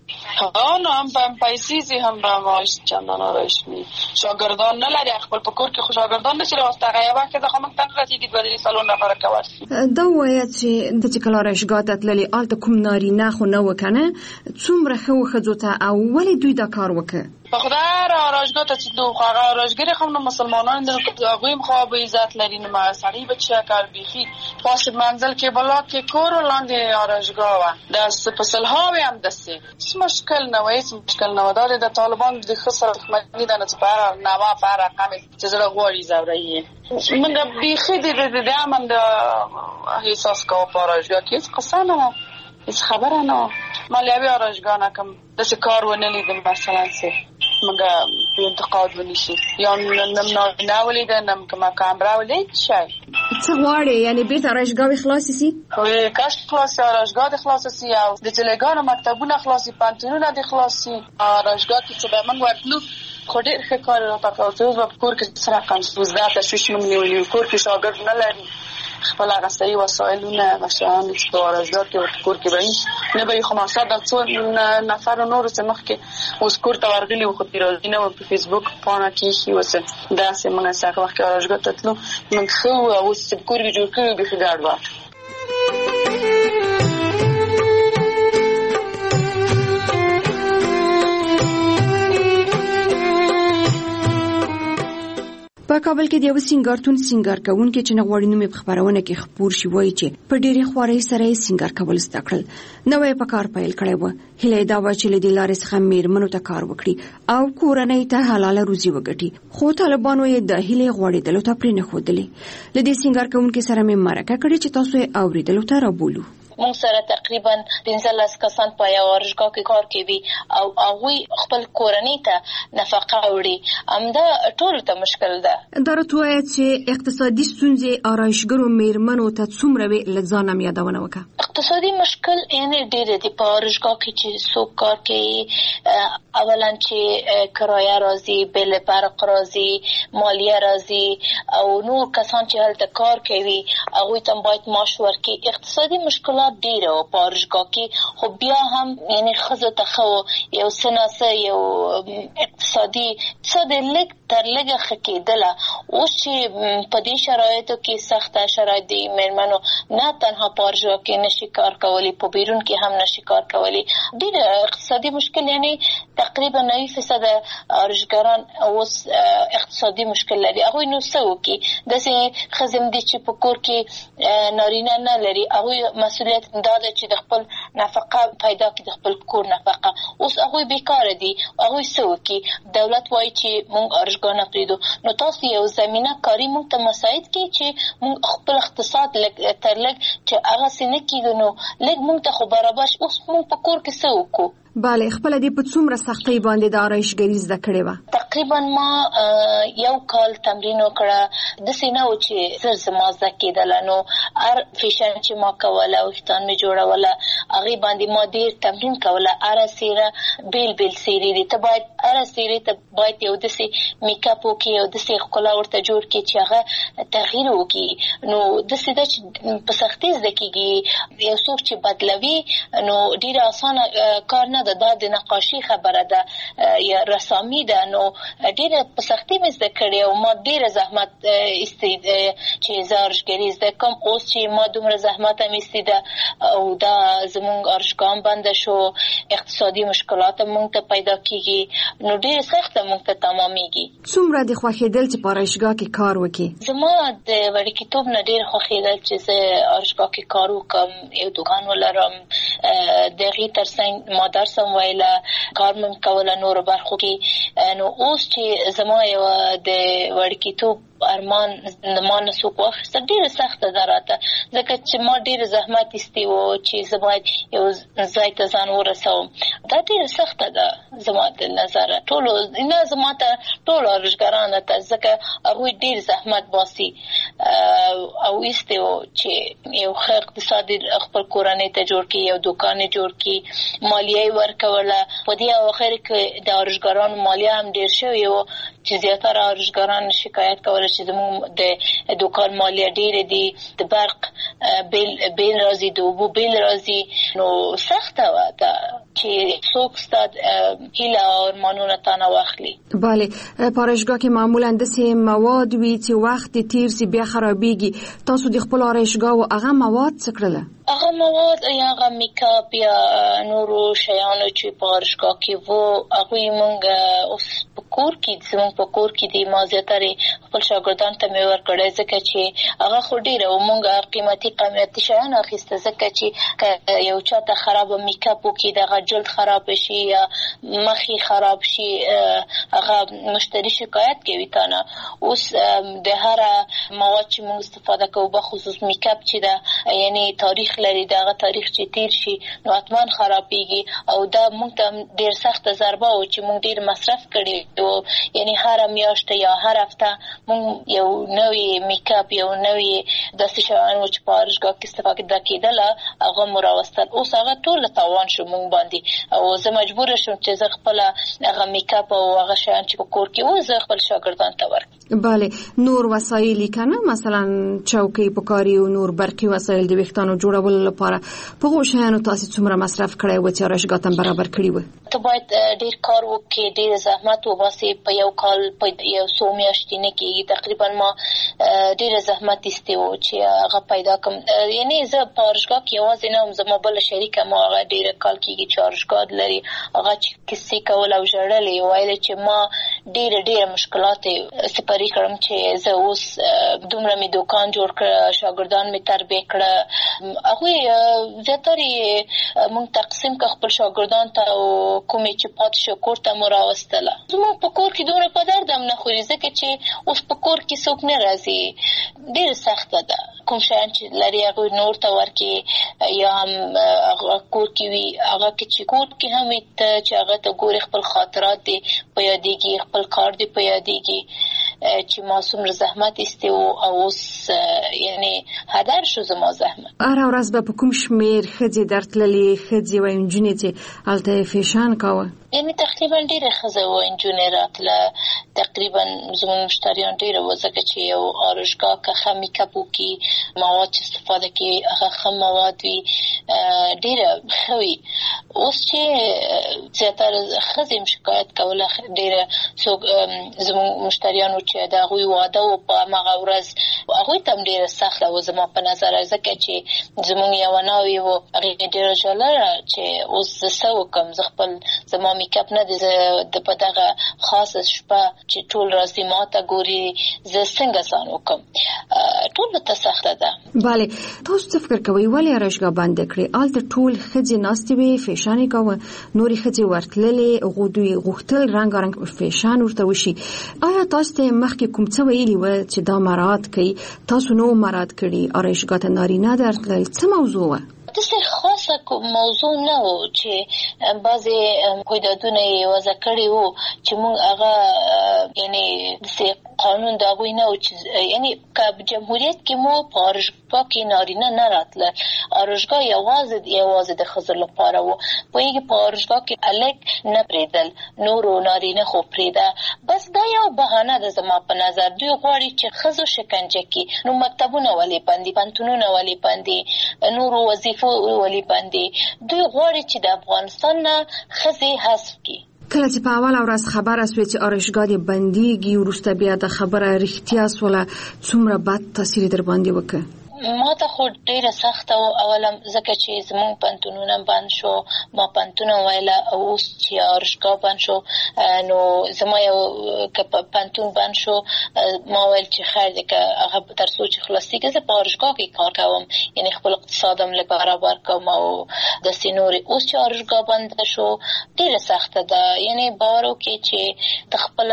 نو هم پیسې زی هم را ماش چندان آرایش می شاګردان نه لري خپل په کور کې خو شاګردان نشي راوسته غیا وخت د خمن تنګ راځي د بدري سالون لپاره کوي دا وایي چې د چکل آرایشګه ته تللی الته کوم ناری نه خو نه وکنه څومره خو خځوته او ولې دوی دا کار وکړي په خدای را راجګه ته چې دوه هغه راجګری خو نو مسلمانان د هغه مخابه عزت لري نو ما سړی بچا کار بيخي پاس منزل کې بلاک کې کور لاندې راجګه و د سپسلهاوی هم دسه مشکل نه وایي مشکل نه ودار د طالبان د خسر خمنی د نصبره نوا پر رقم چې زړه غوړي زوري موږ بيخي د امن د احساس کو پر راجګه کې قسانه هیڅ خبره نه مالیوي راجګانه کوم د څه کار ونه لیدم مثلا څه مګه په انتقاد ونشي یا نه ولیدنم کما کامرا ولید شي څه غواړي یعنی بیرته راجګاوي خلاص شي او کاش خلاص راجګا د خلاص شي او د چلګانو مکتبونه خلاصي پانتونونه د خلاصي راجګا کې چې به موږ ورتلو خو ډېر ښه کار راپاتاو په کور کې سره کنسوزدا تشویش موږ نیولې کور کې شاګرد نه لري خپل هغه صحیح وسایلونه مشان چې راجګا کې کور کې وایي نه به خو ما ساده څو نفر نور څه مخ کې اوس کور ته ورغلي خو پیرودنه او په فیسبوک پاڼه کې شي وسه دا سیمه څنګه وخت راجګا ته تلو من خو اوس په کور کې جوړ کړی به خدای ورته په کابل کې د یو سنگارتون سنگار کوونکې چې نغوړی نومې په خبرونه کې خبر شي وایي چې په ډېرې خوارۍ سره یې سنگار کول زده کړل نوې په کار پیل کړی و هیله دا و چې له دې لارې څخه میرمنو ته کار وکړي او کورنۍ ته حلاله روزي وګټي خو طالبانو یې د هیلې غوړېدلو ته پرې نه ښودلې له دې سنگار کوونکې سره مې مرکه کړې چې تاسو یې اورېدلو ته رابولو مونږ سره تقریبا 15 کسان په یو ورشګه کې کار کوي او هغه خپل کورنۍ ته نفقه وړي همدا ټول ته مشکل ده درته وایي چې اقتصادي ستونزې آرایشګرو میرمنو ته څومره وی لځانم یادونه وکړه اقتصادي مشکل یعنی ډېر دي په ورشګه کې چې څوک کار کوي اولا چې کرایه راځي بل برق راځي مالیه راځي او نور کسان چې هلته کار کوي هغه ته باید معاش ورکړي اقتصادي مشکلات زیات ډیر او پارشګه کې خو بیا هم یعنی خزه ته یو سناسه یو اقتصادي لګ تر لګه خکېدله. اوس چې په دې شرایطو کې سخته شرایط دي مېرمنو نه تنها پارشګه کې نشي کار کولی په بیرون کې هم نشي کار کولی. ډیر اقتصادي مشکل یعنی تقریبا 90% پارشګران اوس اقتصادي مشکل لري. هغه نو څه وکي داسې خزم دي چې په کور کې نارینه نه لري هغه مسؤلیت دا ده چې د خپل نفقه پیدا کړي د خپل کور نفقه. اوس هغه بیکاره دي هغه څه وکي دولت وایي چې موږ ارشګانه پریدو نو تاسو یو زمينه کاری موږ ته مساعد کړي چې موږ خپل اقتصاد تر لګ چې هغه سینه کېږي نو لګ موږ ته خو برابر اوس موږ په کور کې څه وکړو. بله خپل دې په څومره سختۍ باندې د آرایشګري زده کړې وه؟ تقریبا ما یو کال تمرین وکړه د سینه او چې زر زما زده کېدله نو هر فیشن چې ما کوله وختان می جوړوله هغه باندې ما ډیر تمرین کوله. هر سیره بیل سیری دي ته باید هر سیری ته باید یو دسي میک اپ وکي یو دسي خلا ورته جوړ کی چې هغه تغییر وکي نو د سیده چې په سختۍ زده کېږي یو څوک چې بدلوي نو ډیر اسانه کار نه د نقاشي خبره ده یا رسامي ده نو ډیره په سختۍ مې زده کړې او ما ډیره زحمت استید چې زارشګری زده کوم. اوس چې ما دومره زحمت هم استیده او دا زمونږ ارشګان بند شو اقتصادي مشکلات مونږ ته پیدا کیږي نو ډیره سخته مونږ ته تمامېږي. څومره د خوښېدل چې په ارشګا کې کار وکړي؟ زما د وړکتوب نه ډیر خوښېدل چې زه ارشګا کې کار وکم یو دوکان ولرم دغه ترڅنګ ما درس ویله کار مم کوله نور برخو کې نو اوس چې زما یو د وړکتوب ارمان ما نسو کوخسته ډیره سخته دراته ځکه چې ما ډیره زحمت استیو چې زه باید یو ځای ته ځان ورسوم. دا ډیره سخته ده زما د نظر ټولو نه زما ته ټول ارشګران ته ځکه هغه ډیر زحمت باسي او استیو چې یو ښه اقتصادي خپل کورنۍ ته جوړ کی یو دکان جوړ کی مالیه ورکوله. په دې اخر کې د ارشګران مالیه هم ډیر شوی و چې زیاتره ارشګران شکایت کوله چې زموږ د دکان مالیه ډیره دي د برق بیل راځي د اوبو بیل راځي نو سخته وه دا چې څوک ستاد هیله او ارمانونه تانه واخلي. بله په ارشګا کې معمولا داسې مواد وي چې وخت تیر سي بیا خرابېږي. تاسو د خپل ارشګا او هغه مواد څه کړله؟ هغه مواد یا هغه میک اپ یا نورو شیانو چې په ارشګا کې وو هغه مونږ اوس په کور کې زموږ په کور کې دي ما زیاتره خپل شاګردان ته مې ورکړی ځکه چې هغه خو ډیره او مونږ قیمتي شیان اخیسته ځکه چې یو چاته خراب میک اپ وکړي دغه جلد خراب شي یا مخي خراب شي هغه مشتری شکایت کوي تانه. اوس د هر مواد چې مونږ استفاده کوو به خصوص میک اپ چې دا یعنی تاریخ لري دغه تاریخ چې تیر شي نو اتمان خرابېږي او دا مونږ ته ډیر سخت ضربه او چې مونږ ډیر مصرف کړی او یعنی هر میاشت یا هر هفته مونږ یو نوې میک اپ یو نوې داسې شیان چې په ارشګا کې استفاده کېدله هغه مراوستل. اوس هغه ټول تاوان شو مونږ باندې او زه مجبور شوم چې زه خپل هغه میک اپ او هغه شیان چې په کور کې و زه خپل شاګردان ته ورکړم. بله نور وسایل کنه مثلا چوکۍ پکاري او نور برقي وسایل د ویښتانو جوړولو لپاره په هغو شیانو تاسو څومره مصرف کړی و چې ارشګا ته برابر کړی و؟ ته باید ډیر کار وکړې ډیر زحمت وباسې په یو کال په یو څو میاشتې نه کېږي. تقریبا ما ډیر زحمت استیو چې هغه پیدا کوم یعنی زه په ارشګا کې یوازې نه هم زما بل شریکه ما هغه ډیر کال کېږي چې ارشګا لري هغه چې کیسې کول او ژړلې ویل چې ما ډیر مشکلات سپری کړم چې زه اوس دومره می دکان جوړ کړ شاګردان می تربیه کړ هغه زیاتره مونږ تقسیم کړ خپل شاګردان ته او کومې چې پات شو کور ته مراوستله. زموږ په کور کې دومره په درد هم نه خوري ځکه چې اوس په کور کې څوک نه راځي ډیر سخته ده. کوم شیان چې لري هغه نور ته ورکې یا هم هغه کور کې وي هغه چې کور کې هم چې هغه ته ګوري خپل خاطرات دي په یادېږي خپل کار دي په یادېږي چې ما څومره زحمت استیو او اوس یعنی هدر شو زما زحمت. هر ورځ به په کوم شمیر ښځې درتللې ښځې وایي نجونې چې هلته فیشن کاوه؟ یعنی تقریبا ډېر خزه و انجونې راتله تقریبا زموږ مشتریان ډېر و ځکه چې یو آرایشګاه که ښه میکاپ وکړي مواد چې استفاده کوي هغه ښه مواد وي ډېره ښه وي. اوس چې زیاتره ښځې هم شکایت کوله ډېره څوک زموږ مشتریانو چې د هغوی واده و په همغه ورځ هغوی ته هم ډېره سخته و زما په نظر ځکه چې زموږ یوه ناوې و هغې ډېره ژړله چې اوس زه څه وکړم زه خپل زما میکاپ نه دی زه په دغه خاصه شپه چې ټول راځي ما ته ګوري زه څنګه ځان وکړم ټولو ته سخته ده. بله تاسو څه فکر کوئ ولې آرایشګاه بنده کړې؟ هلته ټول ښځې ناستې وې فیشن یې کوه نورې ښځې ورتللې دوی غوښتل رنګارنګ فیشن ورته وشي. آیا تاسو ته مخکې کوم څه ویلي وه چې دا مراعات کوي تاسو نو مراعات کړي آرایشګاه ته نارینه درتلل څه موضوع وه؟ داسې خاصه موضوع نه و چې بعضې قیدادونه یې وضع کړي وو چې موږ هغه یعنې داسې قانون د هغوی نه و چې یعنې که جمهوریت کې مو په آرایشګاه کې نارینه نه راتله آرایشګاه یوازې د ښځو لپاره و پوهېږي په آرایشګاه کې هلک نه پرېږدل نورو نارینه خو پرېږده بس دا یو بهانه ده زما په نظر دوی غواړي چې ښځو شکنجه کړي نو مکتبونه ولې بندي پوهنتونونه ولې بندي نورو وظیفو ولې بندي دوی غواړي چې د افغانستان نه ښځې حذف کړي. کله چې په اوله ورځ خبره سوه چې آرایشګاه دې بندېږي وروسته بیا د خبره رښتیا سوله څومره بد تاثیر در باندې وکړ؟ ما ته خو ډېره سخته و اوله ځکه چې زموږ پوهنتونونه بند شو ما پوهنتونه ویله اوس چې آرایشګاه بند شو نو زما یو که پوهنتون بند شو ما ویل چې خیر دی که هغه تر څو چې خلاصېږي زه په آرایشګاه کې کار کوم یعنې خپل اقتصاد هم لږ برابر کوم او داسې نورې اوس چې آرایشګاه بنده شو ډېره سخته ده یعنې باور وکړئ چې د خپل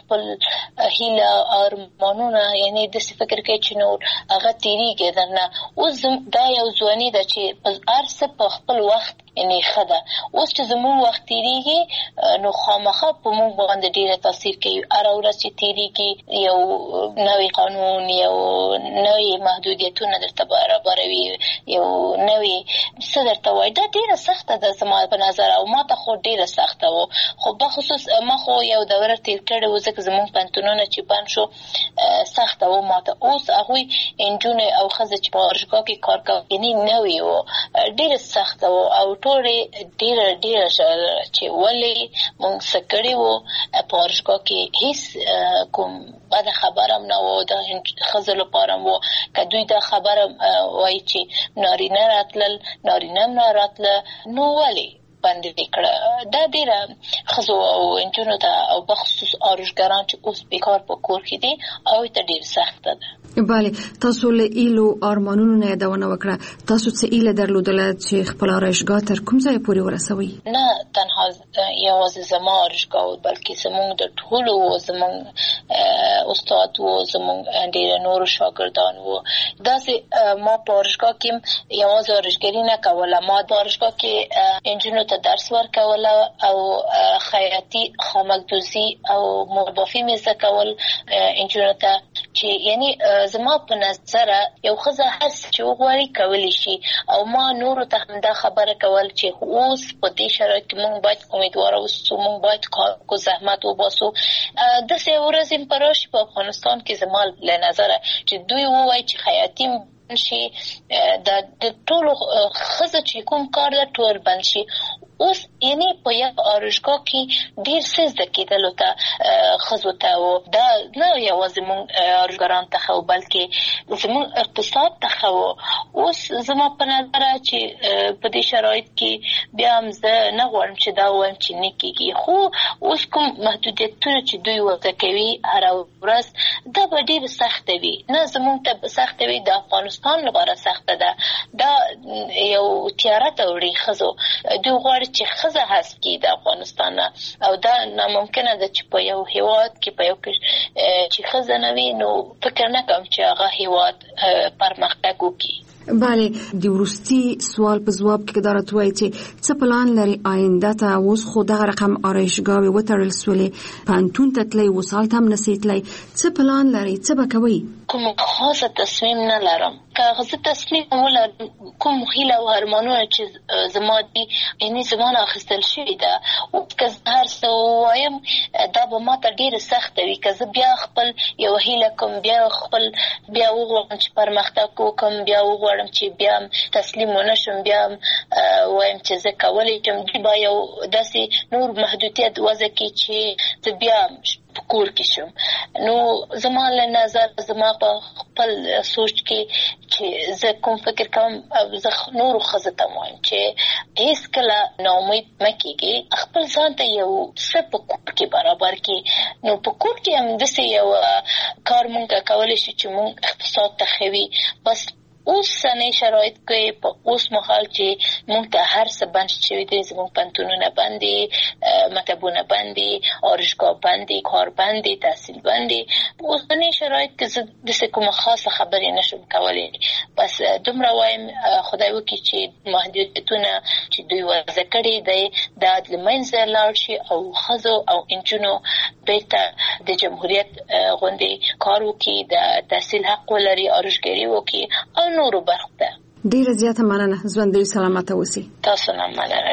هیله ارمانونه یعنې داسې فکر کوي چې نور هغه تېرېږي نه اوس دا یو ځواني ده چې هر څه په خپل وخت یعنې ښه ده اوس چې زموږ وخت تېرېږي نو خامخا په موږ باندې ډېره تاثیر کوي هره ورځ چې تېرېږي یو نوی قانون یو نوی محدودیتونه درته برابروي یو نوی څه درته وایي دا ډېره سخته ده زما په نظر او ما ته خو ډېره سخته و خو بخصوص ما خو یو دوره تېر کړې و ځکه زموږ پوهنتونونه چې بند شو سخته و ما ته اوس هغوی نجونې او ښځې چې په آرایشګاه کې کار کوي یعنې نوې و ډېره سخته و او ټولې ډېره چې ولې موږ څه کړي وو په آرایشګاه کې هېڅ کوم بده خبره هم نه و د ښځو لپاره هم و که دوی دا خبره وایي چې نارینه راتلل نارینه هم نه راتله نو ولې باندې وکړه دا ډېره ښځو او نجونو ته او بخصوص آرایشګران چې اوس بیکار په کور کې دي هغوی ته ډېر سخته ده. بله تاسو له ایلو ارمانونو نه یادونه وکړه تاسو څه ایله درلودله چې خپل آرایشګاه تر کوم ځای پورې ورسوئ؟ نه تنها یوازې زما آرایشګاه بلکې زموږ د ټولو زموږ استاد و زموږ ډېر نورو شاګردان و داسې ما په آرایشګاه کې یوازې آرایشګري نه کوله ما د آرایشګاه کې نجونو ته درس ورکوله او خیاطي خامکدوزي او مربافي مې زده کول نجونو ته چې یعنی زما په نظر یو ښځه هڅه چې وغواړي کولی شي او ما نورو ته هم دا خبره کول چې اوس په دې شرایط کې موږ باید امیدواره اوسو موږ باید کار کو زحمت وباسو داسې ورځې په راشي په افغانستان کې زما له نظره چې دوی ووایي چې خیاطي شي د ټولو ښځو چې کوم کار ده ټول بند شي اوس یعنی په یو آرایشګاه کې ډېر څه زده کېدلو ته ښځو ته و دا نه یوازې موږ آرایشګران ته ښه و بلکې زموږ اقتصاد ته ښه و اوس زما په نظره چې په دې شرایط کې بیا هم زه نه غواړم چې دا ووایم چې نه کېږي خو اوس کوم محدودیتونه چې دوی وضع کوي هره ورځ دا به ډېر سخته وي نه زموږ ته سخته وي د افغانستان لپاره سخته ده دا یو تیاره ته وړي ښځو دوی غواړي چې ښځه حذف کړي د افغانستان او دا ناممکنه ده چې په یو هیواد کې په یو چې ښځه نه وي نو فکر نه کوم چې هغه هیواد پرمختګ وکړي. بله د وروستي سوال په ځواب کې دا راته وایي چې څه پلان لري آینده ته اوس خو دغه رقم آرایشګاوې وتړل سولې پوهنتون ته تلئ اوس هلته هم نسئ تلئ څه پلان لرئ څه به کوئ؟ کوم خاصه تصمیم نه لرم که غزه تسلیم ولا کوم هیله او ارمانونه چې زما دي یعنی زمانه اخیستل شوې ده او که هر څه وایم دا به ماته ډېره سخته وي که زه بیا خپل یو هیله کوم بیا وغواړم چې پرمختګ وکړم بیا وغواړم چې بیا تسلیم ونه شم بیا وایم چې زه کولی شم دوی به یو داسې نور محدودیت وضع کړي چې زه بیا په کور کې شم. نو زما له نظر زما په خپل سوچ کې چې زه کوم فکر کوم زه نورو ښځو ته وایم چې هېڅکله ناامید مه کېږئ خپل ځان ته یو څه په کور کې برابر کړي. نو په کور کې هم داسې یو کار مونږ کولی شو چې مونږ اقتصاد ته ښه وي. بس اوسنی شرایط کې په اوس مهال چې مونږ ته هر څه بند شوي دي زموږ پوهنتونونه بند دي مکتبونه بند دي آرایشګاه بند دي کار بند دي تحصیل بند دي. په اوسنی شرایط کې زه داسې کومه خاصه خبرې نشم کولی. بس دومره وایم خدای وکړي چې محدودیتونه چې دوی وضع کړي دی دا د منځه لاړ شي او ښځو او نجونو بیرته د جمهوریت غوندې کار وکړي د تحصیل حق ولري آرایشګري وکړي او نورو برخو ته. ډیره زیاته مننه. ژوندۍ سلامته اوسئ. تاسو نه مننه.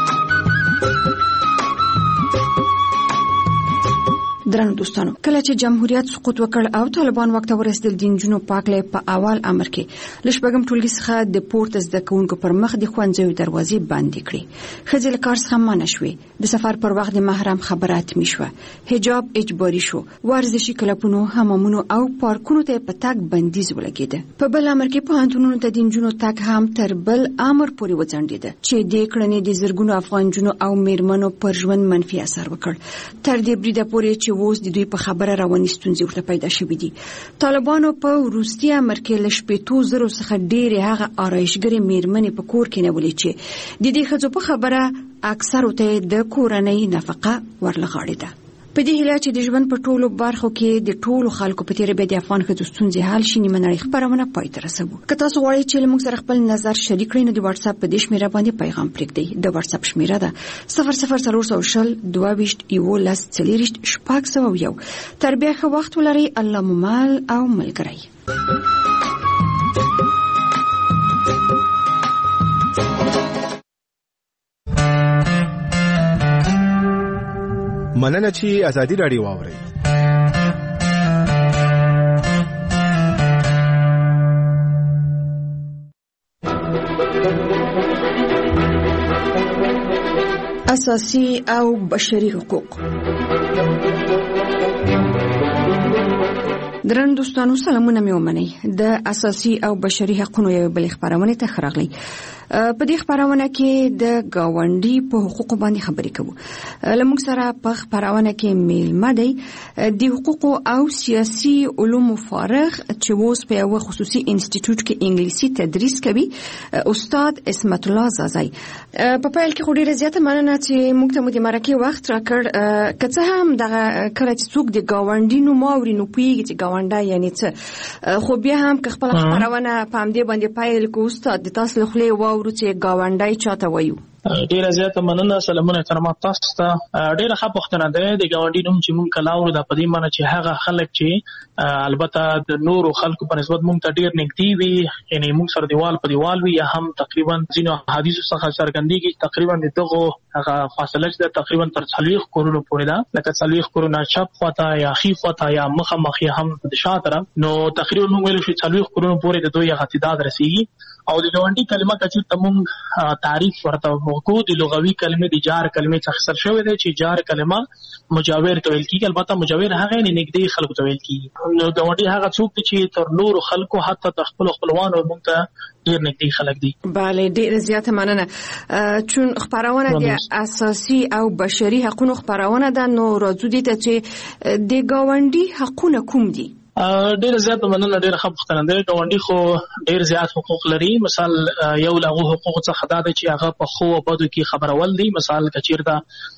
درنو دوستانو کله چې جمهوریت سقوط وکړ او طالبان وخت ورسېدل د نجونو پاکلې په اول امر کې لشبګم ټولګي څخه د پورت زده کوونکو پر مخ د ښوونځیو دروازې بندې کړې. ښځې له کار څخه منع شوې. د سفر پر وخت د محرم خبره اتمی شوه. حجاب اجباري شو. ورزشي کلبونو حمامونو او پارکونو ته په تګ بندیز ولګېده. په بل امر کې پوهنتونونو ته د نجونو تګ هم تر بل امر پورې وځنډېده چې د کړنې د زرګونو افغان نجونو او میرمنو پر ژوند منفي اثر وکړ. تر دې بریده پورې چې اوس د دوی په خبره رواني ستونزې ورته پیدا شوې دي. طالبانو په وروستي امر کې له 80,000 څخه ډېرې هغه آرایشګرې میرمنې په کور کې نیولې چې د دې ښځو په خبره اکثرو ته د کورنۍ نفقه ورلغاړېده. په دې هیله چې د ژوند په ټولو برخو کې د ټولو خلکو په تیر به د افغان ښځو ستونزې حل شي نیمه نړۍ خبرونه پای ته رسوو. که تاسو غواړئ چې موږ سره خپل نظر شریک کړئ نو د واتس اپ په دې شمیره باندې پیغام پرېږدئ. د واتس اپ شمیره ده 0040224040. تر بیا ښه وخت ولرئ. الله مو مل او ملګری. مننه چې ازادي راډیو واورئ. اساسي او بشري حقوق. درن دوستانو سلامونه مې ومنئ. د اساسي او بشري حقوقو یو بل خبرونه ته خراغلی. په دې خبرونه کې د گاونډي په حقوقو باندې خبرې کوو. لموږ سره په خبرونه کې میلمه دی د حقوقو او سیاسي علومو فارغ چې اوس په یو خصوصي انسټیټیوټ کې انګلیسي تدریس کوي استاد اسمت الله زازای. په پیل کې ډیره زیاته مننه چې موږ ته مو د مرکه وخت راکړ. که څه هم دغه کله چې څوک د گاونډي نو ماوري نو پیږي چې گاونډي یعنی څه خو بیا هم که خپل خبرونه پام دې باندې پیل کو استاد د تاسو له خلې واورو چې گاونډي چاته وایو. ډیره زیاته مننه. سلامونه احترامات تاسو ته. ډیره ښه پوښتنه ده. د گاونډي نوم چې مونږ کلاو د پدې معنی چې هغه خلک چې البته د نورو خلکو په نسبت مونږ ته ډیر نږدې وي یعنی مونږ سره دیوال په دیوال وي یا هم تقریبا ځینو حدیثو څخه څرګندېږي تقریبا دغه هغه فاصله چې تقریبا تر 40 کورونو پورې ده لکه 40 کورونه چپ خواته یا خي خواته یا مخه مخې هم د شاته طرف نو تقریبا مونږ ویل شو 40 کورونو پورې د دوی تعداد رسیږي. او د گاونډي کلمه چې تمون تعریف ورته وکړو د لغوي کلمې د جار کلمې څخه اختصار شوی دی چې جار کلمه مجاور ته ویل کیږي. البته مجاور هغه نه نږدې خلکو ته ویل کیږي. نو گاونډي هغه څوک چې تر نورو خلکو حتی د خپل خپلوانو مونږ ته ډیر نږدې خلک دي. بله ډیر زیاته مننه. چون خبرونه د اساسي او بشري حقوقو خبرونه ده نو راځو دي ته چې د گاونډي حقونه کوم دي. ډیر زیات مننه. ډیر ښه پوښتنه ده. گاونډي خو ډیر زیات حقوق لري. مثال یو له حقوقو څخه دا چې هغه په خو او بدو کې خبرول دي. مثال کچیرته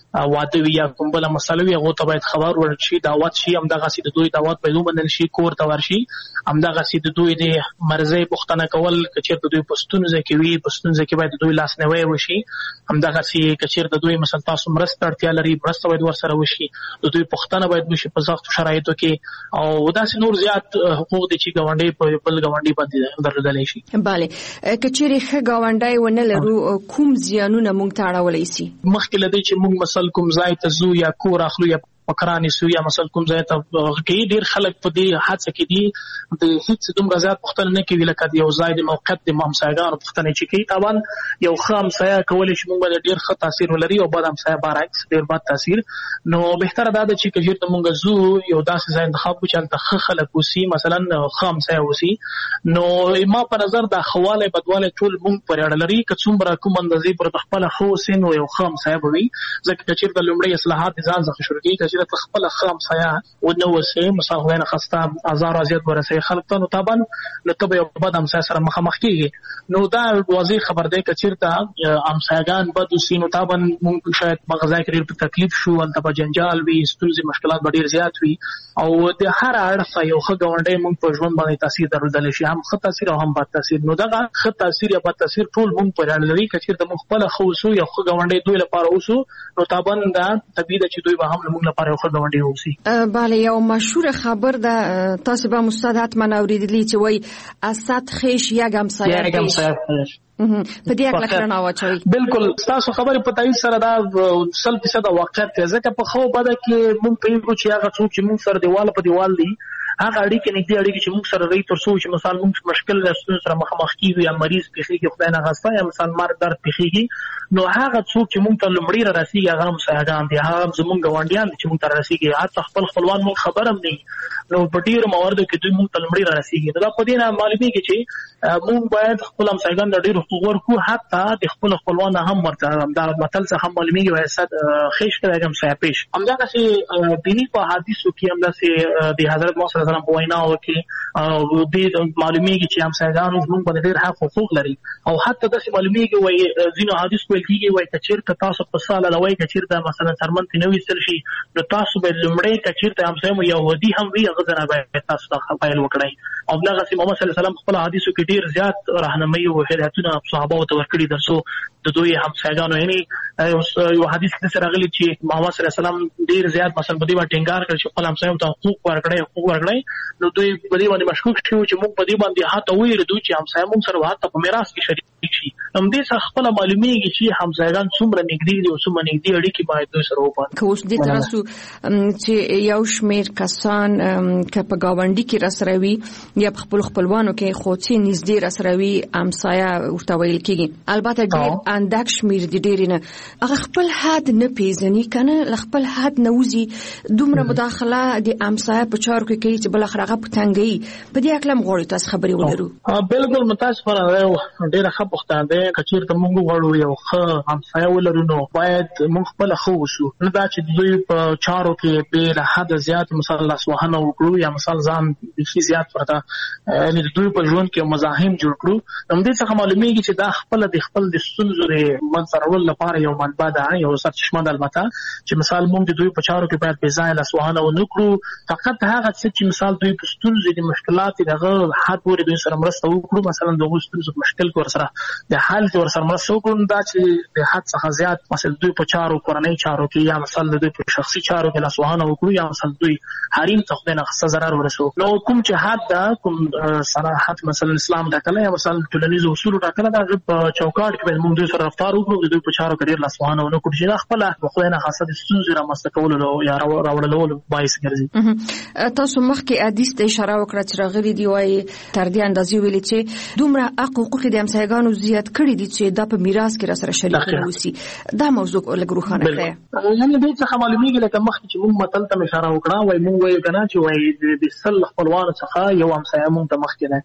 واده وي یا کوم بل مسله وي هغه ته باید خبر ورشي دعوت شي همدغه سي د دوی دعوت پیدا منل شي کور ته ورشي همدغه سي د دوی د مرزي پښتنه کول کچیر د دوی پښتونځ کې وي پښتونځ کې باید د دوی لاس نه وشي همدغه سي کچیر د دوی مثلا تاسو مرسته اړتیا لري مرسته باید ورسره وشي د دوی پښتنه باید وشي په سخت شرایطو کې او داسې نور زیات حقوق دي چې ګاونډي په بل ګاونډي باندې درلودل شي. bale کچیر ښه ګاونډي ونه لرو کوم زیانونه مونږ ته اړولای شي مخکې لدی چې مونږ مثلا کوم ځای ته زو یا کور اخلو یا پکرانی سو یا مثلا کوم ځای ته کې ډیر خلک په دې حادثه کې دي د هیڅ دومره زیات پختل نه کوي لکه د یو ځای د موقت د همسایګانو پختنه چې کوي طبعا یو ښه همسایه کولی شي مونږ باندې ډیر ښه تاثیر ولري او بد همسایه برعکس ډیر بد تاثیر نو بهتره ده چې کجیر مونږ زو یو داسې ځای انتخاب وکړو چې ښه خلک وسی مثلا ښه همسایه وسی نو ما په نظر د خواله بدواله ټول مونږ پرې اړه لري که څومره کوم اندازې پر خپل خو سین او یو ښه همسایه وي ځکه چې د لومړی اصلاحات ځان ځخ شروع کیږي چې خپل خام سیا ونه وسه مساوینه خسته هزار ازیات ورسې خلک ته نو طبعا نو ته یو بد همسایه سره مخامخ کیږي نو دا واضح خبر ده چې چیرته همسایگان بد وسینو طبعا مونږ شاید مغزای کې په تکلیف شو ان ته جنجال وي ستونزې مشکلات ډیر زیات وي او د هر اړخ یو ښه ګاونډي مونږ په ژوند باندې تاثیر درلودل شي هم ښه تاثیر او هم بد تاثیر نو دا ښه تاثیر یا بد تاثیر ټول مونږ په اړه لري چې د مخ په خوسو یو ښه ګاونډي دوی لپاره اوسو نو طبعا دا طبيعي ده چې دوی به هم مونږ لپاره یو ښه ګاونډي bale یو مشهور خبر ده تاسو به مستعد من اوریدلی چې وای اسد خیش یک همسایه په دې اړه کړنه واچوي بالکل تاسو خبره په تایید سره دا 100% واقعیت ده ځکه په خو بده کې مونږ په یو چې هغه څوک چې مونږ سره دیواله په دیوال دی هغه اړیکې نږدې اړیکې چې موږ سره لري تر څو چې مثلا موږ مشکل له سره مخامخ کیږو یا مریض پیخیږي خدای نه غوښته یا مثلا مرګ درد پیخیږي نو هغه څوک چې موږ ته لمړی را رسیږي هغه مساعدان دي هغه زموږ غونډیان چې موږ ته رسیږي حتی خپل خپلوان موږ خبرم نه نو په ډیرو مواردو کې دوی موږ ته لمړی را رسیږي دا په دې نه معلومیږي چې موږ باید خپل مساعدان د ډیرو حقوق ورکو حتی د خپل خپلوان هم ورته دا متل څه هم معلومیږي وای صد خیش ته هم سیا پیش همدغه سي دینی په حدیثو کې همدغه سي د حضرت محمد صلی الله علیه وسلم په وینا او د معلومیږي چې همسایګانو موږ باندې ډېر حقوق لري او حتی د معلومیږي وای ځینو حدیث ویل کیږي وای کچیرته تاسو په ساله لوي کچیرته مثلا ترمن نوې سر شي نو تاسو به لمړی کچیرته همسایمو یهودي هم وي هغه نه به تاسو ته خپل وکړي او دغه سي محمد صلی الله علیه وسلم خپل حدیثو کې ډېر زیات راهنمایي او هدایتونه صحابه ته ورکړي درسو د دوی همسایګانو یعنی یو حدیث کې سره غلي چې محمد صلی الله علیه وسلم ډېر زیات مثلا په دې باندې ټینګار کړ چې خپل همسایو ته حقوق ورکړي نو دوی په دې باندې مشکوک شو چې موږ په دې باندې هاته ویل دوی چې همسایه موږ سره حتی په میراث کې شریک شي هم دې څخه خپل معلومیږي چې همسایګان څومره نږدې دي او څومره نږدې اړیکې باید دوی سره وپاتې که اوس دې ترسو چې یو شمیر کسان که په گاونډي کې رسروي یا په خپل خپلوانو کې خوڅي نږدې رسروي همسایه ورته ویل کېږي البته ډېر اندک شمیر دي ډېر نه هغه خپل حد نه پیژني کنه خپل حد نه وځي دومره مداخله د همسایه په چارو کې کوي چې بل اخر هغه پټنګي په دې اکلم غوړي تاسو خبري ولرو بالکل متاسفانه ډېر ښه پښتانه ده کچیر ته موږ غواړو یو ښه همسایه ولرو نو باید موږ خپل خو وشو نو دا چې دوی په چارو کې به له حد زیات مثلا لاسوهنه وکړو یا مثلا ځان بشي زیات ورته یعنی دوی په ژوند کې مزاحم جوړ کړو نو دې څخه معلومیږي چې دا خپل د ستونزو د منځرول لپاره یو منبع ده یو سرچشمه ده البته چې مثال موږ د دوی په چارو کې باید بې ځایه لاسوهنه ونه کړو فقط هغه څه چې مثال دوی په ستونزې د مشکلات دغه حد پورې دوی سره مرسته وکړو مثلا د ستونزو مشکل ور سره د حل ور سره مرسته وکړو دا چې د حد څخه زیات مثلا دوی په چارو کورنۍ چارو کې یا مثلا دوی په شخصي چارو کې لاسوهنه وکړو یا مثلا دوی حریم ته خدای نه خاصه ضرر ورسو نو کوم چې حد دا کوم صراحت مثلا اسلام دا کله یا مثلا ټولنیز اصول دا کله دا په چوکاټ کې موږ دوی سره رفتار وکړو دوی په چارو کې ډیر لاسوهنه ونه کړو چې خپل خدای نه خاصه د ستونزې را مسته کولو یا راوړلو باعث ګرځي تاسو مخکې حدیث ته اشاره وکړه چې راغلي دی وای تر دې اندازې ویلي چې دومره حقوق د همسایګانو زیات کړي دي چې دا په میراث کې را سره شریک وسی دا موضوع لږ روښانه کړئ یعنی دې څخه معلومیږي لکه مخکې چې موږ متل ته اشاره وکړه وای موږ وایو کنه چې وای د سل خپلوانو څخه یو همسایه موږ ته مخکې نه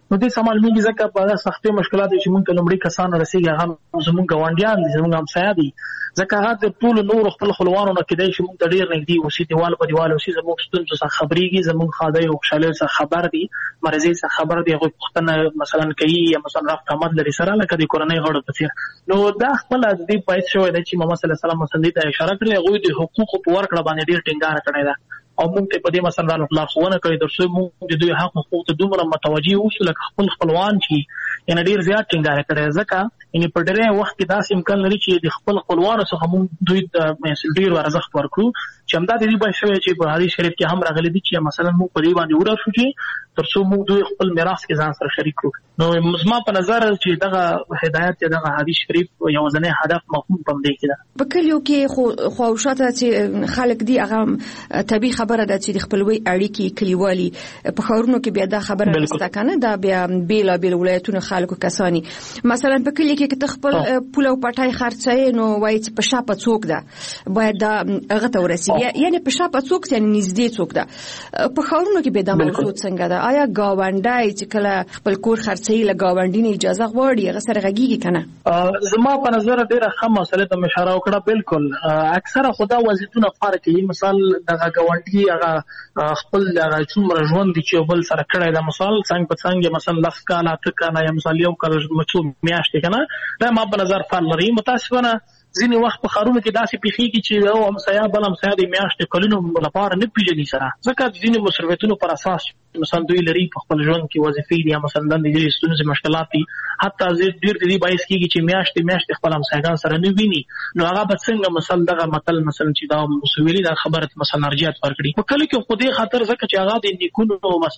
نو دې سمال میږي ځکه په سختي مشکلات چې مونږ ته لومړی کسان رسیږي هغه زموږ ګاونډیان دي زموږ همسایه دي ځکه هغه د ټول نور خپل خپلوانو نه کېدای شي مونږ ته ډېر نږدې اوسي دیوال په دیوال اوسي زموږ ستونزو څخه خبرېږي زموږ ښادۍ او خوشحالۍ څخه خبر دي مرضۍ څخه خبر دي هغوی پوښتنه مثلا کوي یا مثلا رفت آمد لري سره لکه د کورنۍ غړو په څېر نو دا خپله د دې باعث شوی دی چې محمد صلی الله علیه وسلم مثلا دې ته اشاره کړې هغوی د حقوقو په ورکړه باندې ډېر ټینګار کړی ده او موږ ته په دې مثلا لارښوونه کړې تر څو موږ د دوی حق حقوق ته دومره متوجه اوسو لکه خپل خپلوان چې یعنې ډېر زیات ټینګار کړی ځکه یعنې په ډېری وخت کې داسې امکان لري چې د خپل خپلوانو څخه موږ دوی ته ډېر ارزښت ورکړو چې همدا د دې باعث شوی چې په حدیث شریف کې هم راغلی دي چې مثلا موږ په دې باندې ورسو چې تر څو موږ دوی خپل میراث کې ځان سره شریک کړو نو زما په نظر چې دغه هدایت یا دغه حدیث شریف یوازینی هدف مفهوم په دې کې ده په کلیو کې خو شاته چې خلک دي هغه طبيعي خبره ده چې د خپلوي اړیکې کلیوالي په ښارونو کې بیا دا خبره نشته کنه دا بیا بیل ولایتونو خلکو کسانی مثلا په کلی کې ته خپل پوله او پټای خرڅای نو وایي چې په شاپه څوک ده باید دا هغه ته ورسیږي یعنی په شاپه څوک یعنی نږدې څوک ده په ښارونو کې به دا موضوع څنګه ده آیا گاونډای چې کله خپل کور خرڅي له گاونډي نه اجازه غواړي هغه سره غږیږي کنه زما په نظر ډیره ښه مسله ته اشاره وکړه بالکل اکثره خدا وضعیتونه فرق کوي مثال دغه گاونډي هغه خپل دغه څومره ژوند دي چې بل سره کړی دا مثال څنګه په څنګه مثلا لس کاله اته کاله یا مثال یو کال مڅو میاشتې کنه دا ما په نظر فرق لري متاسفانه ځینې وخت په ښارونو کې داسې پیښیږي چې یو همسایه بل همسایه د میاشتې کلونو لپاره نه پیژني سره ځکه د ځینې مصروفیتونو پر اساس مثلا دوی لري په خپل ژوند کې وظیفې دي یا مثلا د دې ستونزې مشکلات دي حتی ډېر د دې باعث کېږي چې میاشتې خپل همسایګان سره نه ویني نو هغه به څنګه مثلا دغه متل مثلا چې دا مسویلي دا خبره مثلا ارجحیت ورکړي په کله کې خو دې خاطر ځکه چې هغه د نیکونو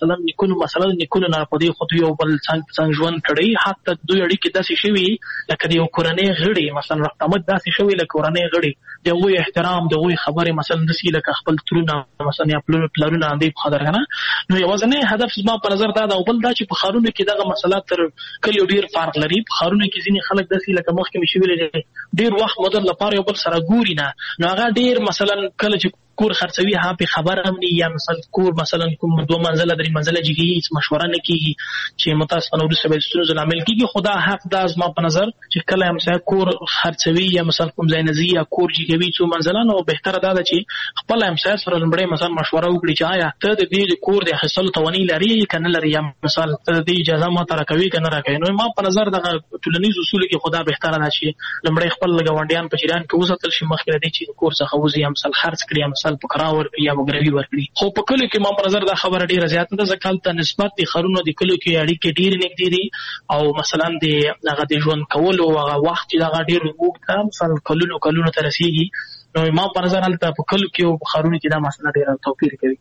نیکونو نه په دې خو یو بل څنګه ژوند کړی حتی دوی اړیکې داسې شوي لکه د یو کورنۍ غړي مثلا رقمت داسې شوي لکه کورنۍ غړي د هغوی احترام د هغوی خبرې مثلا داسې لکه خپل ترونه مثلا یا پلرونه دې په خاطر کنه نو یوازینی هدف زما په نظر دا ده او بل دا چې په ښارونو کې دغه مسله تر کلیو ډېر فرق لري په ښارونو کې ځینې خلک داسې لکه مخکې مې شویلې ډېر وخت مدت لپاره یو بل سره ګوري نه نو هغه ډېر مثلا کله چې کور خرڅوي ها په خبر هم نه یا مثلا کور مثلا کوم 2 منزله 3 منزله جګي هیڅ مشوره نه کیږي چې متاسفانه ورسره به ستونزې عامل کیږي خدا حق دا زما په نظر چې کله هم سره کور خرڅوي یا مثلا کوم ځای نزي یا کور جګوي 2 منزله نو بهتره دا ده چې خپل هم سره لمړی مثلا مشوره وکړي چې آیا ته د دې کور د حاصل تواني لري کنه لري یا مثلا ته د اجازه ما تر کوي کنه راکوي نو ما په نظر د ټولنیز اصول کې خدا بهتره ده چې لمړی خپل ګاونډیان په جریان کې وساتل شي مخکې د دې چې کور څخه وځي هم مثلا خرڅ کړي هم مثلا په کراور یا وګړي ورکړي خو په کلو کې ما په نظر دا خبره ډیره زیات ده ځکه ته نسبت د خرونو د کلو کې اړیکې ډیره نږدې دي او مثلا د هغه د ژوند کولو هغه وخت چې هغه ډیر وګړي مثلا کلونو تر رسیدي نو ما په نظر حالت په کلو کې او خرونو کې دا مسله ډیره توپیر کوي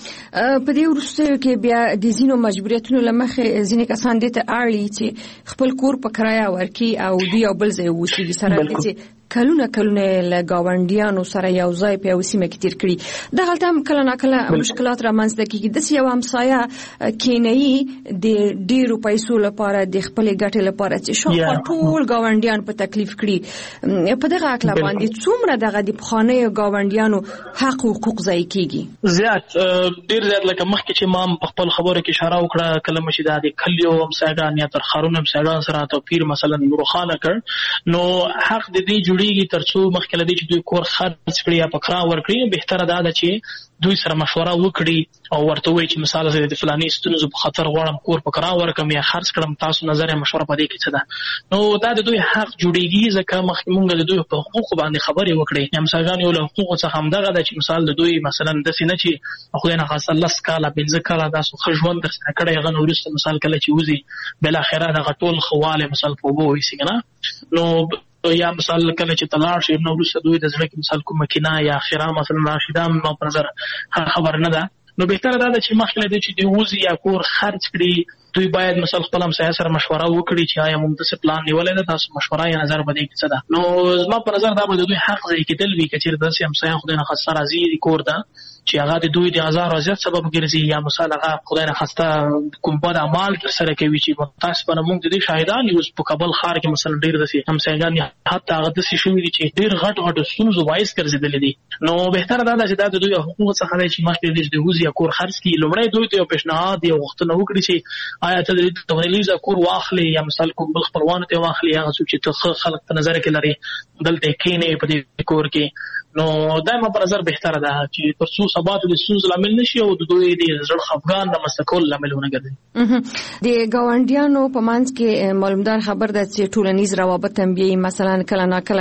په دې وروسته کې بیا د زینو مجبوریتونو لمخې ځینې کسان دې ته اړي چې خپل کور په کرایه ورکړي او دوی او بل ځای اوسېږي سره دې کلونه له گاونډیانو سره یو ځای په یو سیمه کې تیر کړي دا غلطه هم کله ناکله مشکلات رامنځته کیږي د یو همسایه کینی د ډیرو پیسو لپاره د خپل ګټې لپاره چې شو ټول گاونډیان په تکلیف کړي په دغه اکلا باندې څومره دغه د پخوانۍ گاونډیانو حق او حقوق ځای کیږي زیات ډیر زیات لکه مخکې چې ما په خپل خبرو کې اشاره وکړه کله مشي د کلیو همسایګان یا تر خارونو همسایګان سره توپیر مثلا روخانه کړ نو حق د دې جوړیږي ترڅو مخکې لدی چې دوی کور خرڅ کړي یا په کرا ورکړي بهتره ده چې دوی سره مشوره وکړي او ورته وایي چې مثال زه د فلاني ستونزو په خاطر غواړم کور په کرا ورکم یا خرڅ کړم تاسو نظر مشوره پدې کې څه ده نو دا د دوی حق جوړیږي ځکه مخکې مونږ د دوی په حقوق باندې خبرې وکړي یا مثلا یو له حقوق څخه هم دغه ده چې مثال د دوی مثلا د سینې چې خو نه خاصه لس کاله 15 کاله تاسو خژوند درته کړی غن ورسته مثال کله چې وزي بل اخره دغه ټول خواله مثال په وو وي څنګه نو یا مثال کله چې تلاړ شي نو ورسته دوی د ځړ کې مثال کوم مکینه یا اخره مثلا راشدام نو په نظر خبر نه ده نو بهتره ده چې مخکې د چې دی وزي یا کور خرڅ کړي دوی باید مثلا خپل هم سره مشوره وکړي چې آیا موږ د پلان نیولای ده تاسو مشوره یا نظر بده کې څه ده نو زما په نظر دا به دوی حق ځای کې دل وی کچیر د سیم سایه خدای نه خاصه راځي کور ده چې هغه د دوی د هزار ازیات سبب ګرځي یا مثلا هغه خدای نه خاصه کوم بد اعمال تر سره کوي چې متاسفانه موږ د دې شاهدان یو په کابل ښار کې مثلا ډیر دسي همسایګان حتی هغه دسي شوې دي چې ډیر غټ ستونزو وایس ګرځیدل دي نو بهتره ده چې دا د دوی حقوق څخه چې مخکې د هوزي کور خرڅ کی لومړی دوی ته پیشنهاد دی وختونه وکړي چې آیا ته د ټولنیز کور واخلي یا مثال کوم بل خپلوان ته واخلي هغه څوک چې ته خلک په نظر کې لري دلته کېنه په دې کور کې نو دایمه په نظر بهتره ده چې تر څو ثبات د سوز لامل نشي او د دوی د زړه خفګان د مسکول لامل ونه ګرځي د ګاونډیانو په منځ کې معلومدار خبر ده چې ټولنیز روابط هم بي مثلا کله ناکله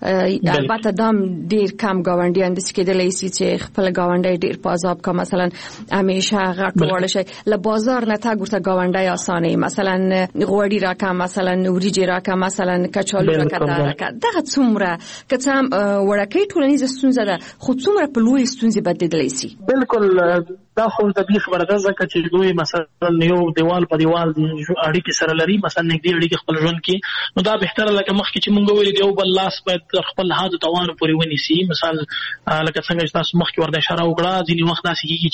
البته دام ډیر کم ګاونډیان د سکیدلې سي چې خپل ګاونډي ډیر په عذاب کا مثلا همیشه غټ وړ شي ل بازار نه تا ګورته ګاونډي اسانه مثلا غوړي راکا مثلا وریجی راکا مثلا کچالو راکا دغه څومره کته ورکه ټولنیز ستونزه ده خو څومره په لوی ستونزې بدلېدلی سي بالکل دا خو د دې خبره ده ځکه چې دوی مثلا یو دیوال په دیوال اړیکې سره لري مثلا نږدې اړیکې خپل ژوند کې نو دا بهتره لکه مخکې چې مونږ ویل دی یو بل لاس باید خپل حد توان پورې ونیسي مثال لکه څنګه چې تاسو مخکې ورته اشاره وکړه ځینې وخت داسې کېږي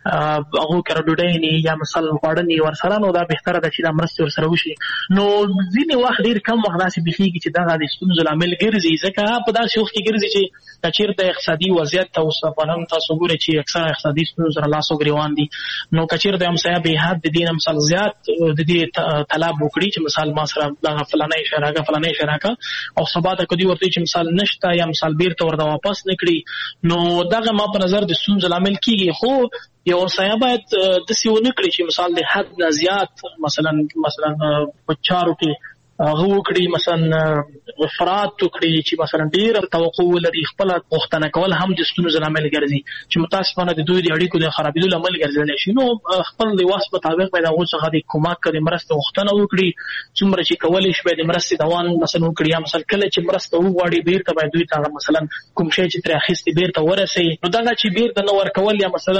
چې هغه کړه ډوډۍ نه یا مثلا خوړه نه ورسره نو دا بهتره ده چې دا مرسته ورسره وشي نو ځینې وخت ډیر کم وخت داسې بخېږي چې دا د ستونزو لامل ګرځي ځکه په داسې وخت کې ګرځي چې چیرته اقتصادي وضعیت او سفرهم تاسو ګورئ چې اکثره اقتصادي ستونزې سره لاس او ګریوان دي نو کچیرته هم صاحب به حد دین مثال زیات د دې طلب وکړي چې مثال ما سره دا فلانه شراکه او ثبات کدي ورته چې مثال نشته یا مثال بیرته ورته واپس نکړي نو دغه ما په نظر د ستونزې لامل کیږي خو یو صاحب باید د سیونه کړی چې مثال د حد نه زیات مثلا په چارو کې هغه وکړي مثلا افراط وکړي چې مثلا ډیر توقع ولري خپل غوښتنه کول هم د ستونزو لامل ګرځي چې متاسفانه د دوی د اړیکو د خرابېدو لامل ګرځي شي نو خپل د واس مطابق پیدا غوښه د کومک کړي مرسته غوښتنه وکړي څومره چې کولای شي د مرستې دوام مثلا وکړي یا مثلا کله چې مرسته وغواړي بیرته باید دوی ته مثلا کوم شی چې تر اخیستي بیرته ورسي نو دا چې بیرته نو ورکول یا مثلا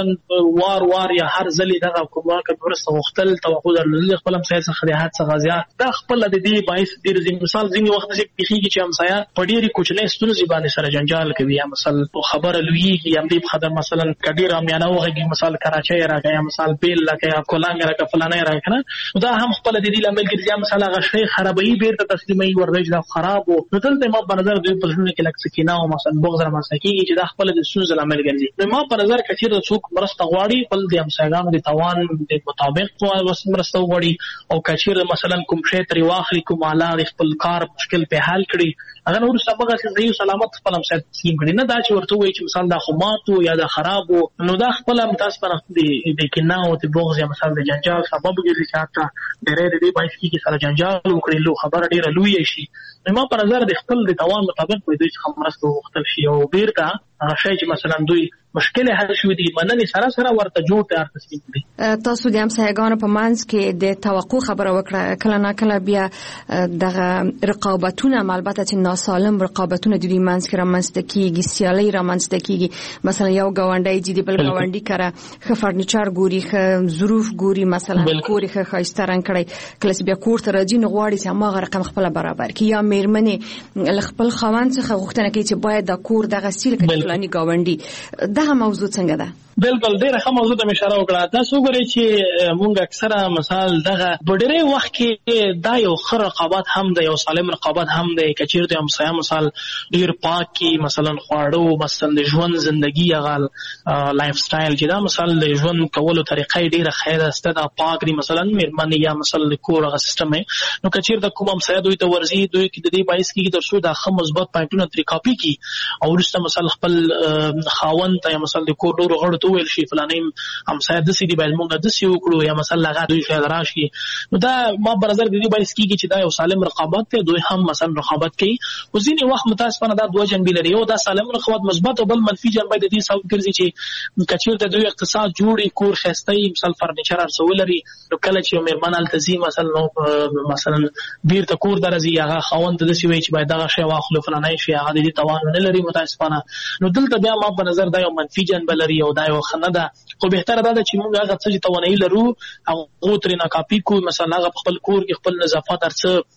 وار یا هر ځلې دغه کومک مرسته غوښتل توقع درلودل خپل هم څه خدایات څه غزيات دا خپل د دې باعث ډیر مثال ځینې وخت چې پیخيږي چې همسایا په ډېری کوچنۍ ستونزې باندې سره جنجال کوي یا مثال په خبره لویږي یا دې خبره مثلا کډیر امیانه وږي مثال کراچۍ راغی یا مثال بیل لکه یا کولانګ راکه فلانه راکنه دا هم خپل د دې لامل کې یا مثلا هغه شی خرابوي بیرته تسلیمي ورغج دا خراب او دلته ما په نظر دوی په ژوند کې لکه سکینه او مثلا بغض رامنځته چې دا خپل د ستونزې لامل ګرځي نو ما په نظر کې چې څوک مرسته غواړي بل د همسایګانو د توان د مطابق مرسته غواړي او کچیر مثلا کوم شی تری واخلي کوم اعلی خپل کار مشکل په حل کړي هغه نور سبقه چې زیو سلامت خپل هم تسلیم کړي نه دا چې ورته وایي چې مثال دا خمات او یا دا خراب نو دا خپل هم تاسو پر د کینه او د بغض یا مثال د جنجال سبب ګرځي چې حتی ډېرې دې باعث کیږي سره جنجال وکړي لو خبره ډېره لوی شي نو ما په نظر د خپل د توان مطابق په دوی څخه مرسته وغوښتل شي او بیرته هغه شی چې مثلا دوی مشکل حل شوې دي مننه سره ورته جوړ تیار تسلیم دي تاسو د همسایګانو په منځ کې د توقع خبره وکړه کله نه کله بیا دغه رقابتونه البته چې ناسالم رقابتونه د دې منځ کې رامنځته کیږي سیالي رامنځته کیږي مثلا یو ګاونډي چې د بل ګاونډي کړه خ فرنیچر ګوري خ ظروف ګوري مثلا کوري خ خاستران کړي کله بیا کور ته راځي نو غواړي چې ما رقم خپل برابر کی یا میرمنې خپل خوان څخه غوښتنه کوي چې باید د کور دغه سیل کې فلاني ګاونډي دا موضوع څنګه ده بالکل ډیره ښه موضوع ته اشاره وکړه تاسو ګورئ چې مونږ اکثره مثال دغه ډېری وخت کې دا یو ښه رقابت هم دی یو سالم رقابت هم دی کچیر د همسایه مثال ډیر پاکي مثلا خواړو مثلا د ژوند ژوندۍ هغه لایف سټایل چې دا مثال د ژوند کولو طریقې ډیره خیره است دا پاک دی مثلا مېرمنې یا مثلا د کور هغه سیستم نو کچیر د کوم همسایه دوی ته ورزي دوی کې د دې باعث کېږي ترڅو دا ښه مثبت پوینټونه ترې کاپي کی او وروسته مثلا خپل خاوند ته مثلا د کور ډورو غړو ویل شي فلانه همسایه د سړي باید موږ د سړي وکړو یا مثلا هغه دوی شاید راشي نو دا ما په نظر د دې باعث کیږي چې دا یو سالم رقابت ته دوی هم مثلا رقابت کوي او ځینې وخت متاسفانه دا دوه جنبې لري یو دا سالم رقابت مثبت او بل منفي جنبې د دې سبب ګرځي چې کچیر د دوی اقتصاد جوړي کور خستای مثلا فرنیچر ارسول لري نو کله چې مېرمن التزام مثلا بیرته کور درځي هغه خوند د سړي چې باید دا شی واخلو فلانه شي هغه د دې توان نه لري متاسفانه نو دلته بیا ما په نظر دا یو منفي جنبه لري او دا خنه ده خو بهتره ده چې موږ هغه څه چې توانایي لرو هغه ترې نه کاپي کو مثلا هغه خپل کور کې خپل نظافت ارڅ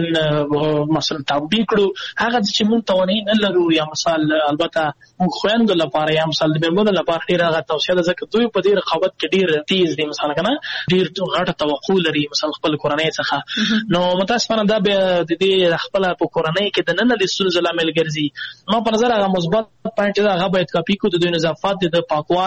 مثلا تطبیق کړو هغه چې موږ توانایي نه لرو یا مثال البته موږ خويندو لپاره یا مثال د مېرمنو لپاره ډیر هغه توصیه ده ځکه دوی په دې رقابت کې ډیر تیز دي مثلا کنه ډیر غټه توقع لري مثلا خپل کورنۍ څخه نو متاسفانه دا د دې خپل په کورنۍ کې د نن د ستونزو لامل ګرځي ما په نظر هغه مثبت پوینټ دا هغه باید کاپي کو د دوی نظافت د پاکوالی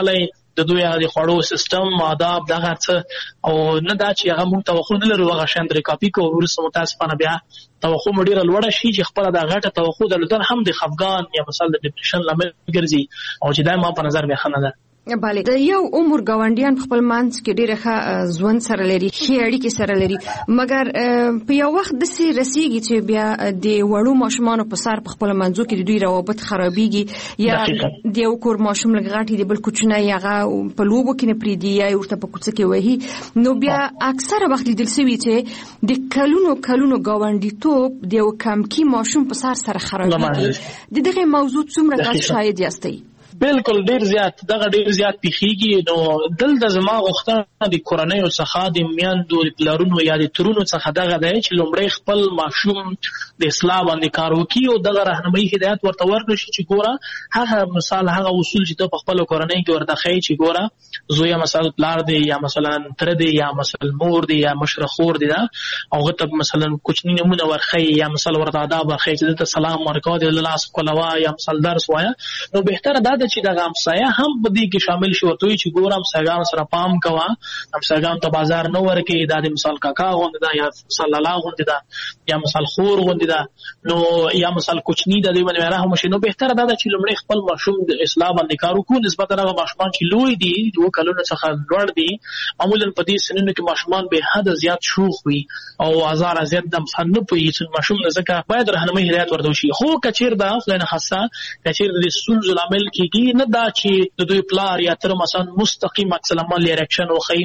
د دوی د خوړو سیستم آداب دغه څه او نه دا چې هغه موږ توقع نه لرو هغه شان درې کاپي کو ورسره متاسفانه بیا توقع مډیره لوړه شي چې خپل د غټه توقع درلودل هم د خفګان یا مثلا د ډیپریشن لامل ګرځي او چې دا ما په نظر به خنه ده. بله د یو عمر ګاونډیان خپل منځ کې ډیره ښه ژوند سره لري ښه اړیکې سره لري مګر په یو وخت داسې رسیږي چې بیا د وړو ماشومانو په سر په خپل منځو کې د دوی روابط خرابېږي یا د یو کور ماشوم لږ غټ دی بل کوچنی هغه په لوبو کې نه پریږدي یا ورته په کوڅه کې وهي نو بیا اکثره وخت لیدل شوي چې د کلونو ګاونډیتوب د یو کمکي ماشوم په سر سره خرابېږي. د دغه موضوع څومره تاسو شاهد یاستئ؟ بالکل ډیر زیات پیښیږي. نو دلته زما غوښتنه د کورنۍ څخه د میندو د پلارونو یا د ترونو څخه دغه دی چې لومړی خپل ماشوم د اصلاح باندې کار وکړي او دغه راهنمایي هدایت ورته ورکړي چې ګوره هغه مثال هغه اصول چې ته په خپل کورنۍ کې ورته ښیي چې ګوره زوی مثلا پلار دی یا مثلا تر دی یا مثلا مور دی یا مشره خور دی او هغه مثلا کوچنی نمونه ورخی یا مثلا ورته آداب ورخی چې ته سلام ورکوه د لاس کولوا یا مثلا درس وایا نو بهتره ده چې دغه همسایه هم په دې کې شامل شي ورته چې ګور همسایه‌ګان سره پام کوه همسایه‌ګان ته بازار نه ورکې دا د مثال کاکا غوندې دا یا مثال لالا غوندې دا یا مثال خور غوندې دا نو یا مثال کوچنی د دې باندې رحم وشي. نو بهتره ده چې لومړی خپل ماشوم د اصلاح باندې کار وکړو نسبت هغه ماشومان چې لوی دي دوه کلونو څخه لوړ دي معمولا په دې سنونو کې ماشومان به حد زیات شوخ وي او هزار زیات د مثال نه پوي چې ماشوم نه ځکه باید راهنمایي هدایت ورته وشي. خو کچیر دا خلنه خاصه کچیر د ستونزو لامل کېږي نه دا چې د دوی پلار یا تر مثلا مستقیم عکس العمل ریاکشن او خی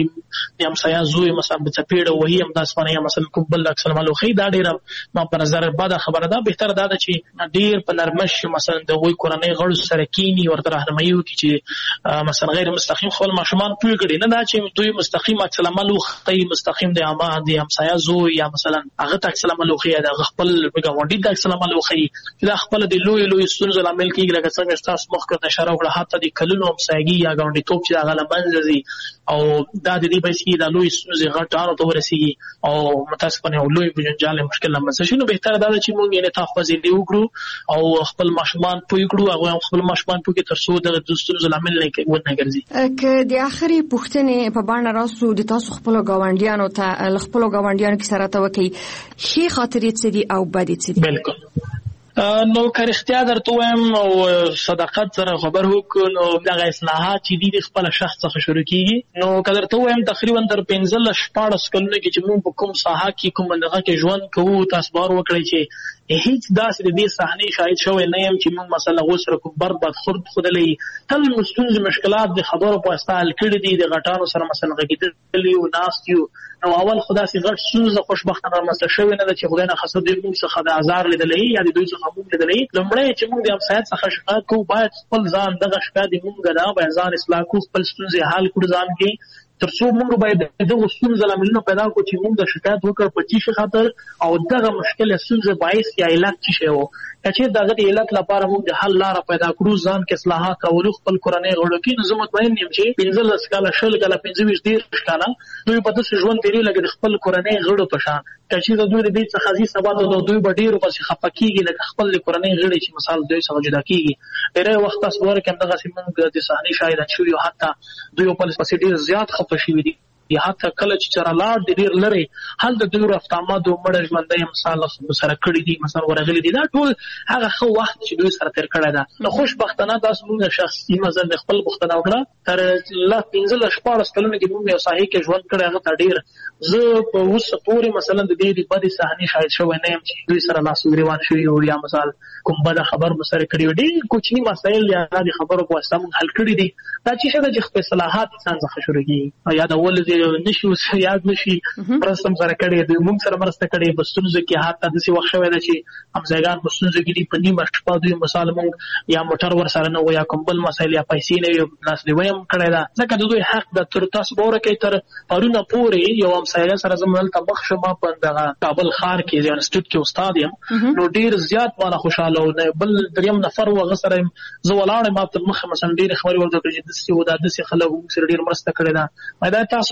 د همسایه زوی مثلا په چپېړه وهي هم د اسمانه یا مثلا کوم بل عکس العمل خی دا ډېر ما په نظر بعد خبره ده. بهتره ده چې ډېر په نرمش مثلا د وای کورنۍ غړو سره کینی ورته راهنمایي وکړي چې مثلا غیر مستقیم خپل ماشومان پوي کړي نه دا چې دوی مستقیم عکس العمل خی مستقیم د اما د همسایه زوی یا مثلا هغه عکس العمل خی د خپل ګاونډي د عکس العمل خی چې دا خپل د لوی ستونزو لامل کېږي لکه څنګه تاسو مخکې د اشاره وکړه حتی د کلونو همسایګي یا ګاونډیتوب چې هغه لمنځه ځي او دا د دې بسې د لوی ستونزې غټانو ته ورسېږي او متاسفانه یو لوی بنجال مشکل لمنځه شي. نو بهتره ده چې موږ یې انعطاف پذیري وکړو او خپل ماشومان پوه کړو هغه خپل ماشومان پوه کې تر څو د ستونزو لامل نه ګرځي. که د آخري پوښتنې په باندې راسو د تاسو خپل ګاونډیانو ته خپل ګاونډیانو کې سره ته وکي ښې خاطرې څه دي او بدې څه دي؟ بالکل نو که رښتیا درته وایم او صداقت سره خبر وکړو نو دغه اصلاحات چې دي خپل شخص څخه شروع کیږي. نو که درته وایم تقریبا تر 15-14 کلونو کې چې موږ په کوم ساحه کې کوم دغه کې ژوند کوو تاسو بار وکړئ چې هیڅ داسې د دې صحنې شاهد شوی نه یم چې موږ مثلا غوسره کوم برباد خرد خودلې تل مستونز مشکلات د خبرو په استعمال کړي دي د غټانو سره مثلا غږیدلی او ناستیو نو اول خدا سي غټ ستونزه خوشبختانه رامنځته شوی نه چې خدای نه خاصه د موږ څخه د آزار لیدلې یا د دوی څخه موږ لیدلې لومړی چې موږ د همسایت څخه شکایت کوو باید خپل ځان دغه شکایت موږ نه باید ځان اصلاح کوو خپل ستونزې حل کړو ځان کې ترڅو موږ باید دغه ستونزې لاملونه پیدا کړو چې موږ د شکایت وکړو په چی خاطر او دغه مشکل ستونزې باعث یا علت څه شی وو چې دغه علت لپاره موږ د حل لار پیدا کړو ځان کې اصلاحات راولو خپل کورنۍ غړو کې نو زه مطمئن یم چې 15 کاله 20 کاله 25 کاله دوی په داسې ژوند تیری لکه خپل کورنۍ غړو په شان چې د دوی د دې څخه ځي سبا د دوی ډېر پسې خپکیږي لکه خپل کورنۍ غړي چې مثال دوی څخه جدا کیږي ډېر وخت تاسو ورکه دغه سیمه د صحنې شاهد شوی او حتی دوی په پسې ډېر زیات خپه شوی دي یا حتی کله چې چرالار د ډیر لري حل د دوی رفتامات او مړ ژوندۍ مثال سره کړی دي مثلا ورغلي دي دا ټول هغه خو وخت چې دوی سره تیر کړی دا نو خوشبختانه تاسو موږ شخصي مثلا خپل بوختنه وکړه تر لا 15-14 کلونو کې موږ یو صحیح کې ژوند کړی هغه ته ډیر زه په اوس پورې مثلا د دې د بدې صحنې شاهد شوی نه یم چې دوی سره لاس ګریوان شوی او یا مثال کوم بد خبر مسره کړی ډیر کوچنی مسایل یا د خبرو په واسطه موږ حل کړی دي دا چې څنګه چې خپل صلاحات انسان څخه شروع کیږي یا د ولې نشو یاد نشي پرستم سره کړي دوی موږ سره مرسته کړي بستونزه کې حتی د څه وخت شوی دی چې همزایګان بستونزه کې دی په نیمه شپه دوی مثال موږ یا موټر ور سره نه یا کوم بل مسایل یا پیسې نه یو ناس دی ویم کړی دا ځکه د دوی حق د تر تاسو بوره کې تر پرونه پورې یو همسایګا سره زموږ ته بخښه ما په دغه کابل ښار کې د انسټیټیوټ کې استاد یم نو ډیر زیات مالا خوشاله او بل دریم نفر و غسر زه ولاړ ما په مخه مثلا ډیر خبري ورته چې د څه ودا د څه خلک سره ډیر مرسته کړی دا دا تاسو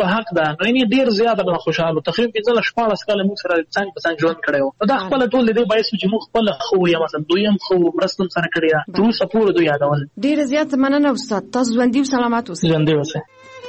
حق ده نو یې ډیر زیات به خوشاله تقریبا 14 کال موږ سره څنګه په څنګه ژوند کړو دا خپل ټول دې باعث چې موږ خپل خو یا مثلا دویم خو مرستم سره کړی ټول سپور دوی یادول ډیر زیات مننه استاد تاسو ژوندۍ سلامات اوسئ ژوندۍ اوسئ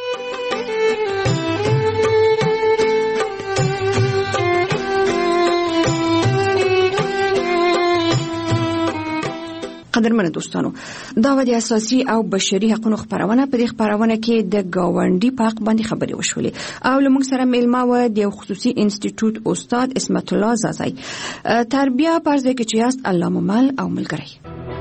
قدرمن دوستانو دا د اساسي او بشري حقوقو خبرونه په دې خبرونه کې د گاونډي په حق باندې خبرې وشولې او لمونږ سره میلمه و د خصوصي انسټیټیوټ استاد اسمت الله زازای تربیه پرځ کې چې است الله ممل او ملګری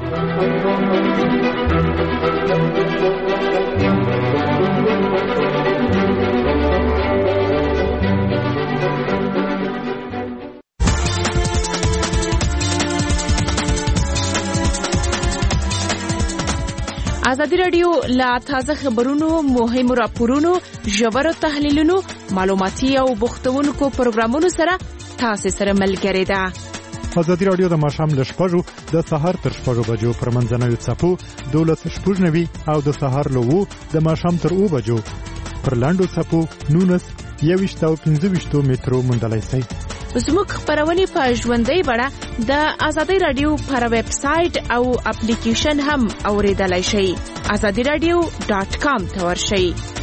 ازادي رادیو لا تازه خبرونو مهمو راپورونو ژورو تحلیلونو معلوماتي او بوختونکو پروګرامونو سره تاسو سره ملګری ده ازادي رادیو د ماښام له 6 د سهار تر 6 بجو پر منځنوي څپو 12:09 او د سهار له 2 د ماښام تر 2 بجو پر لاندو څپو 19 او 15 مترو مندلای سي زموږ خبرونه په ژوندۍ بڼه د ازادي رادیو پر ویب سټ او اپلیکیشن هم اوریدلای شئ azadiradio.com ته ورشئ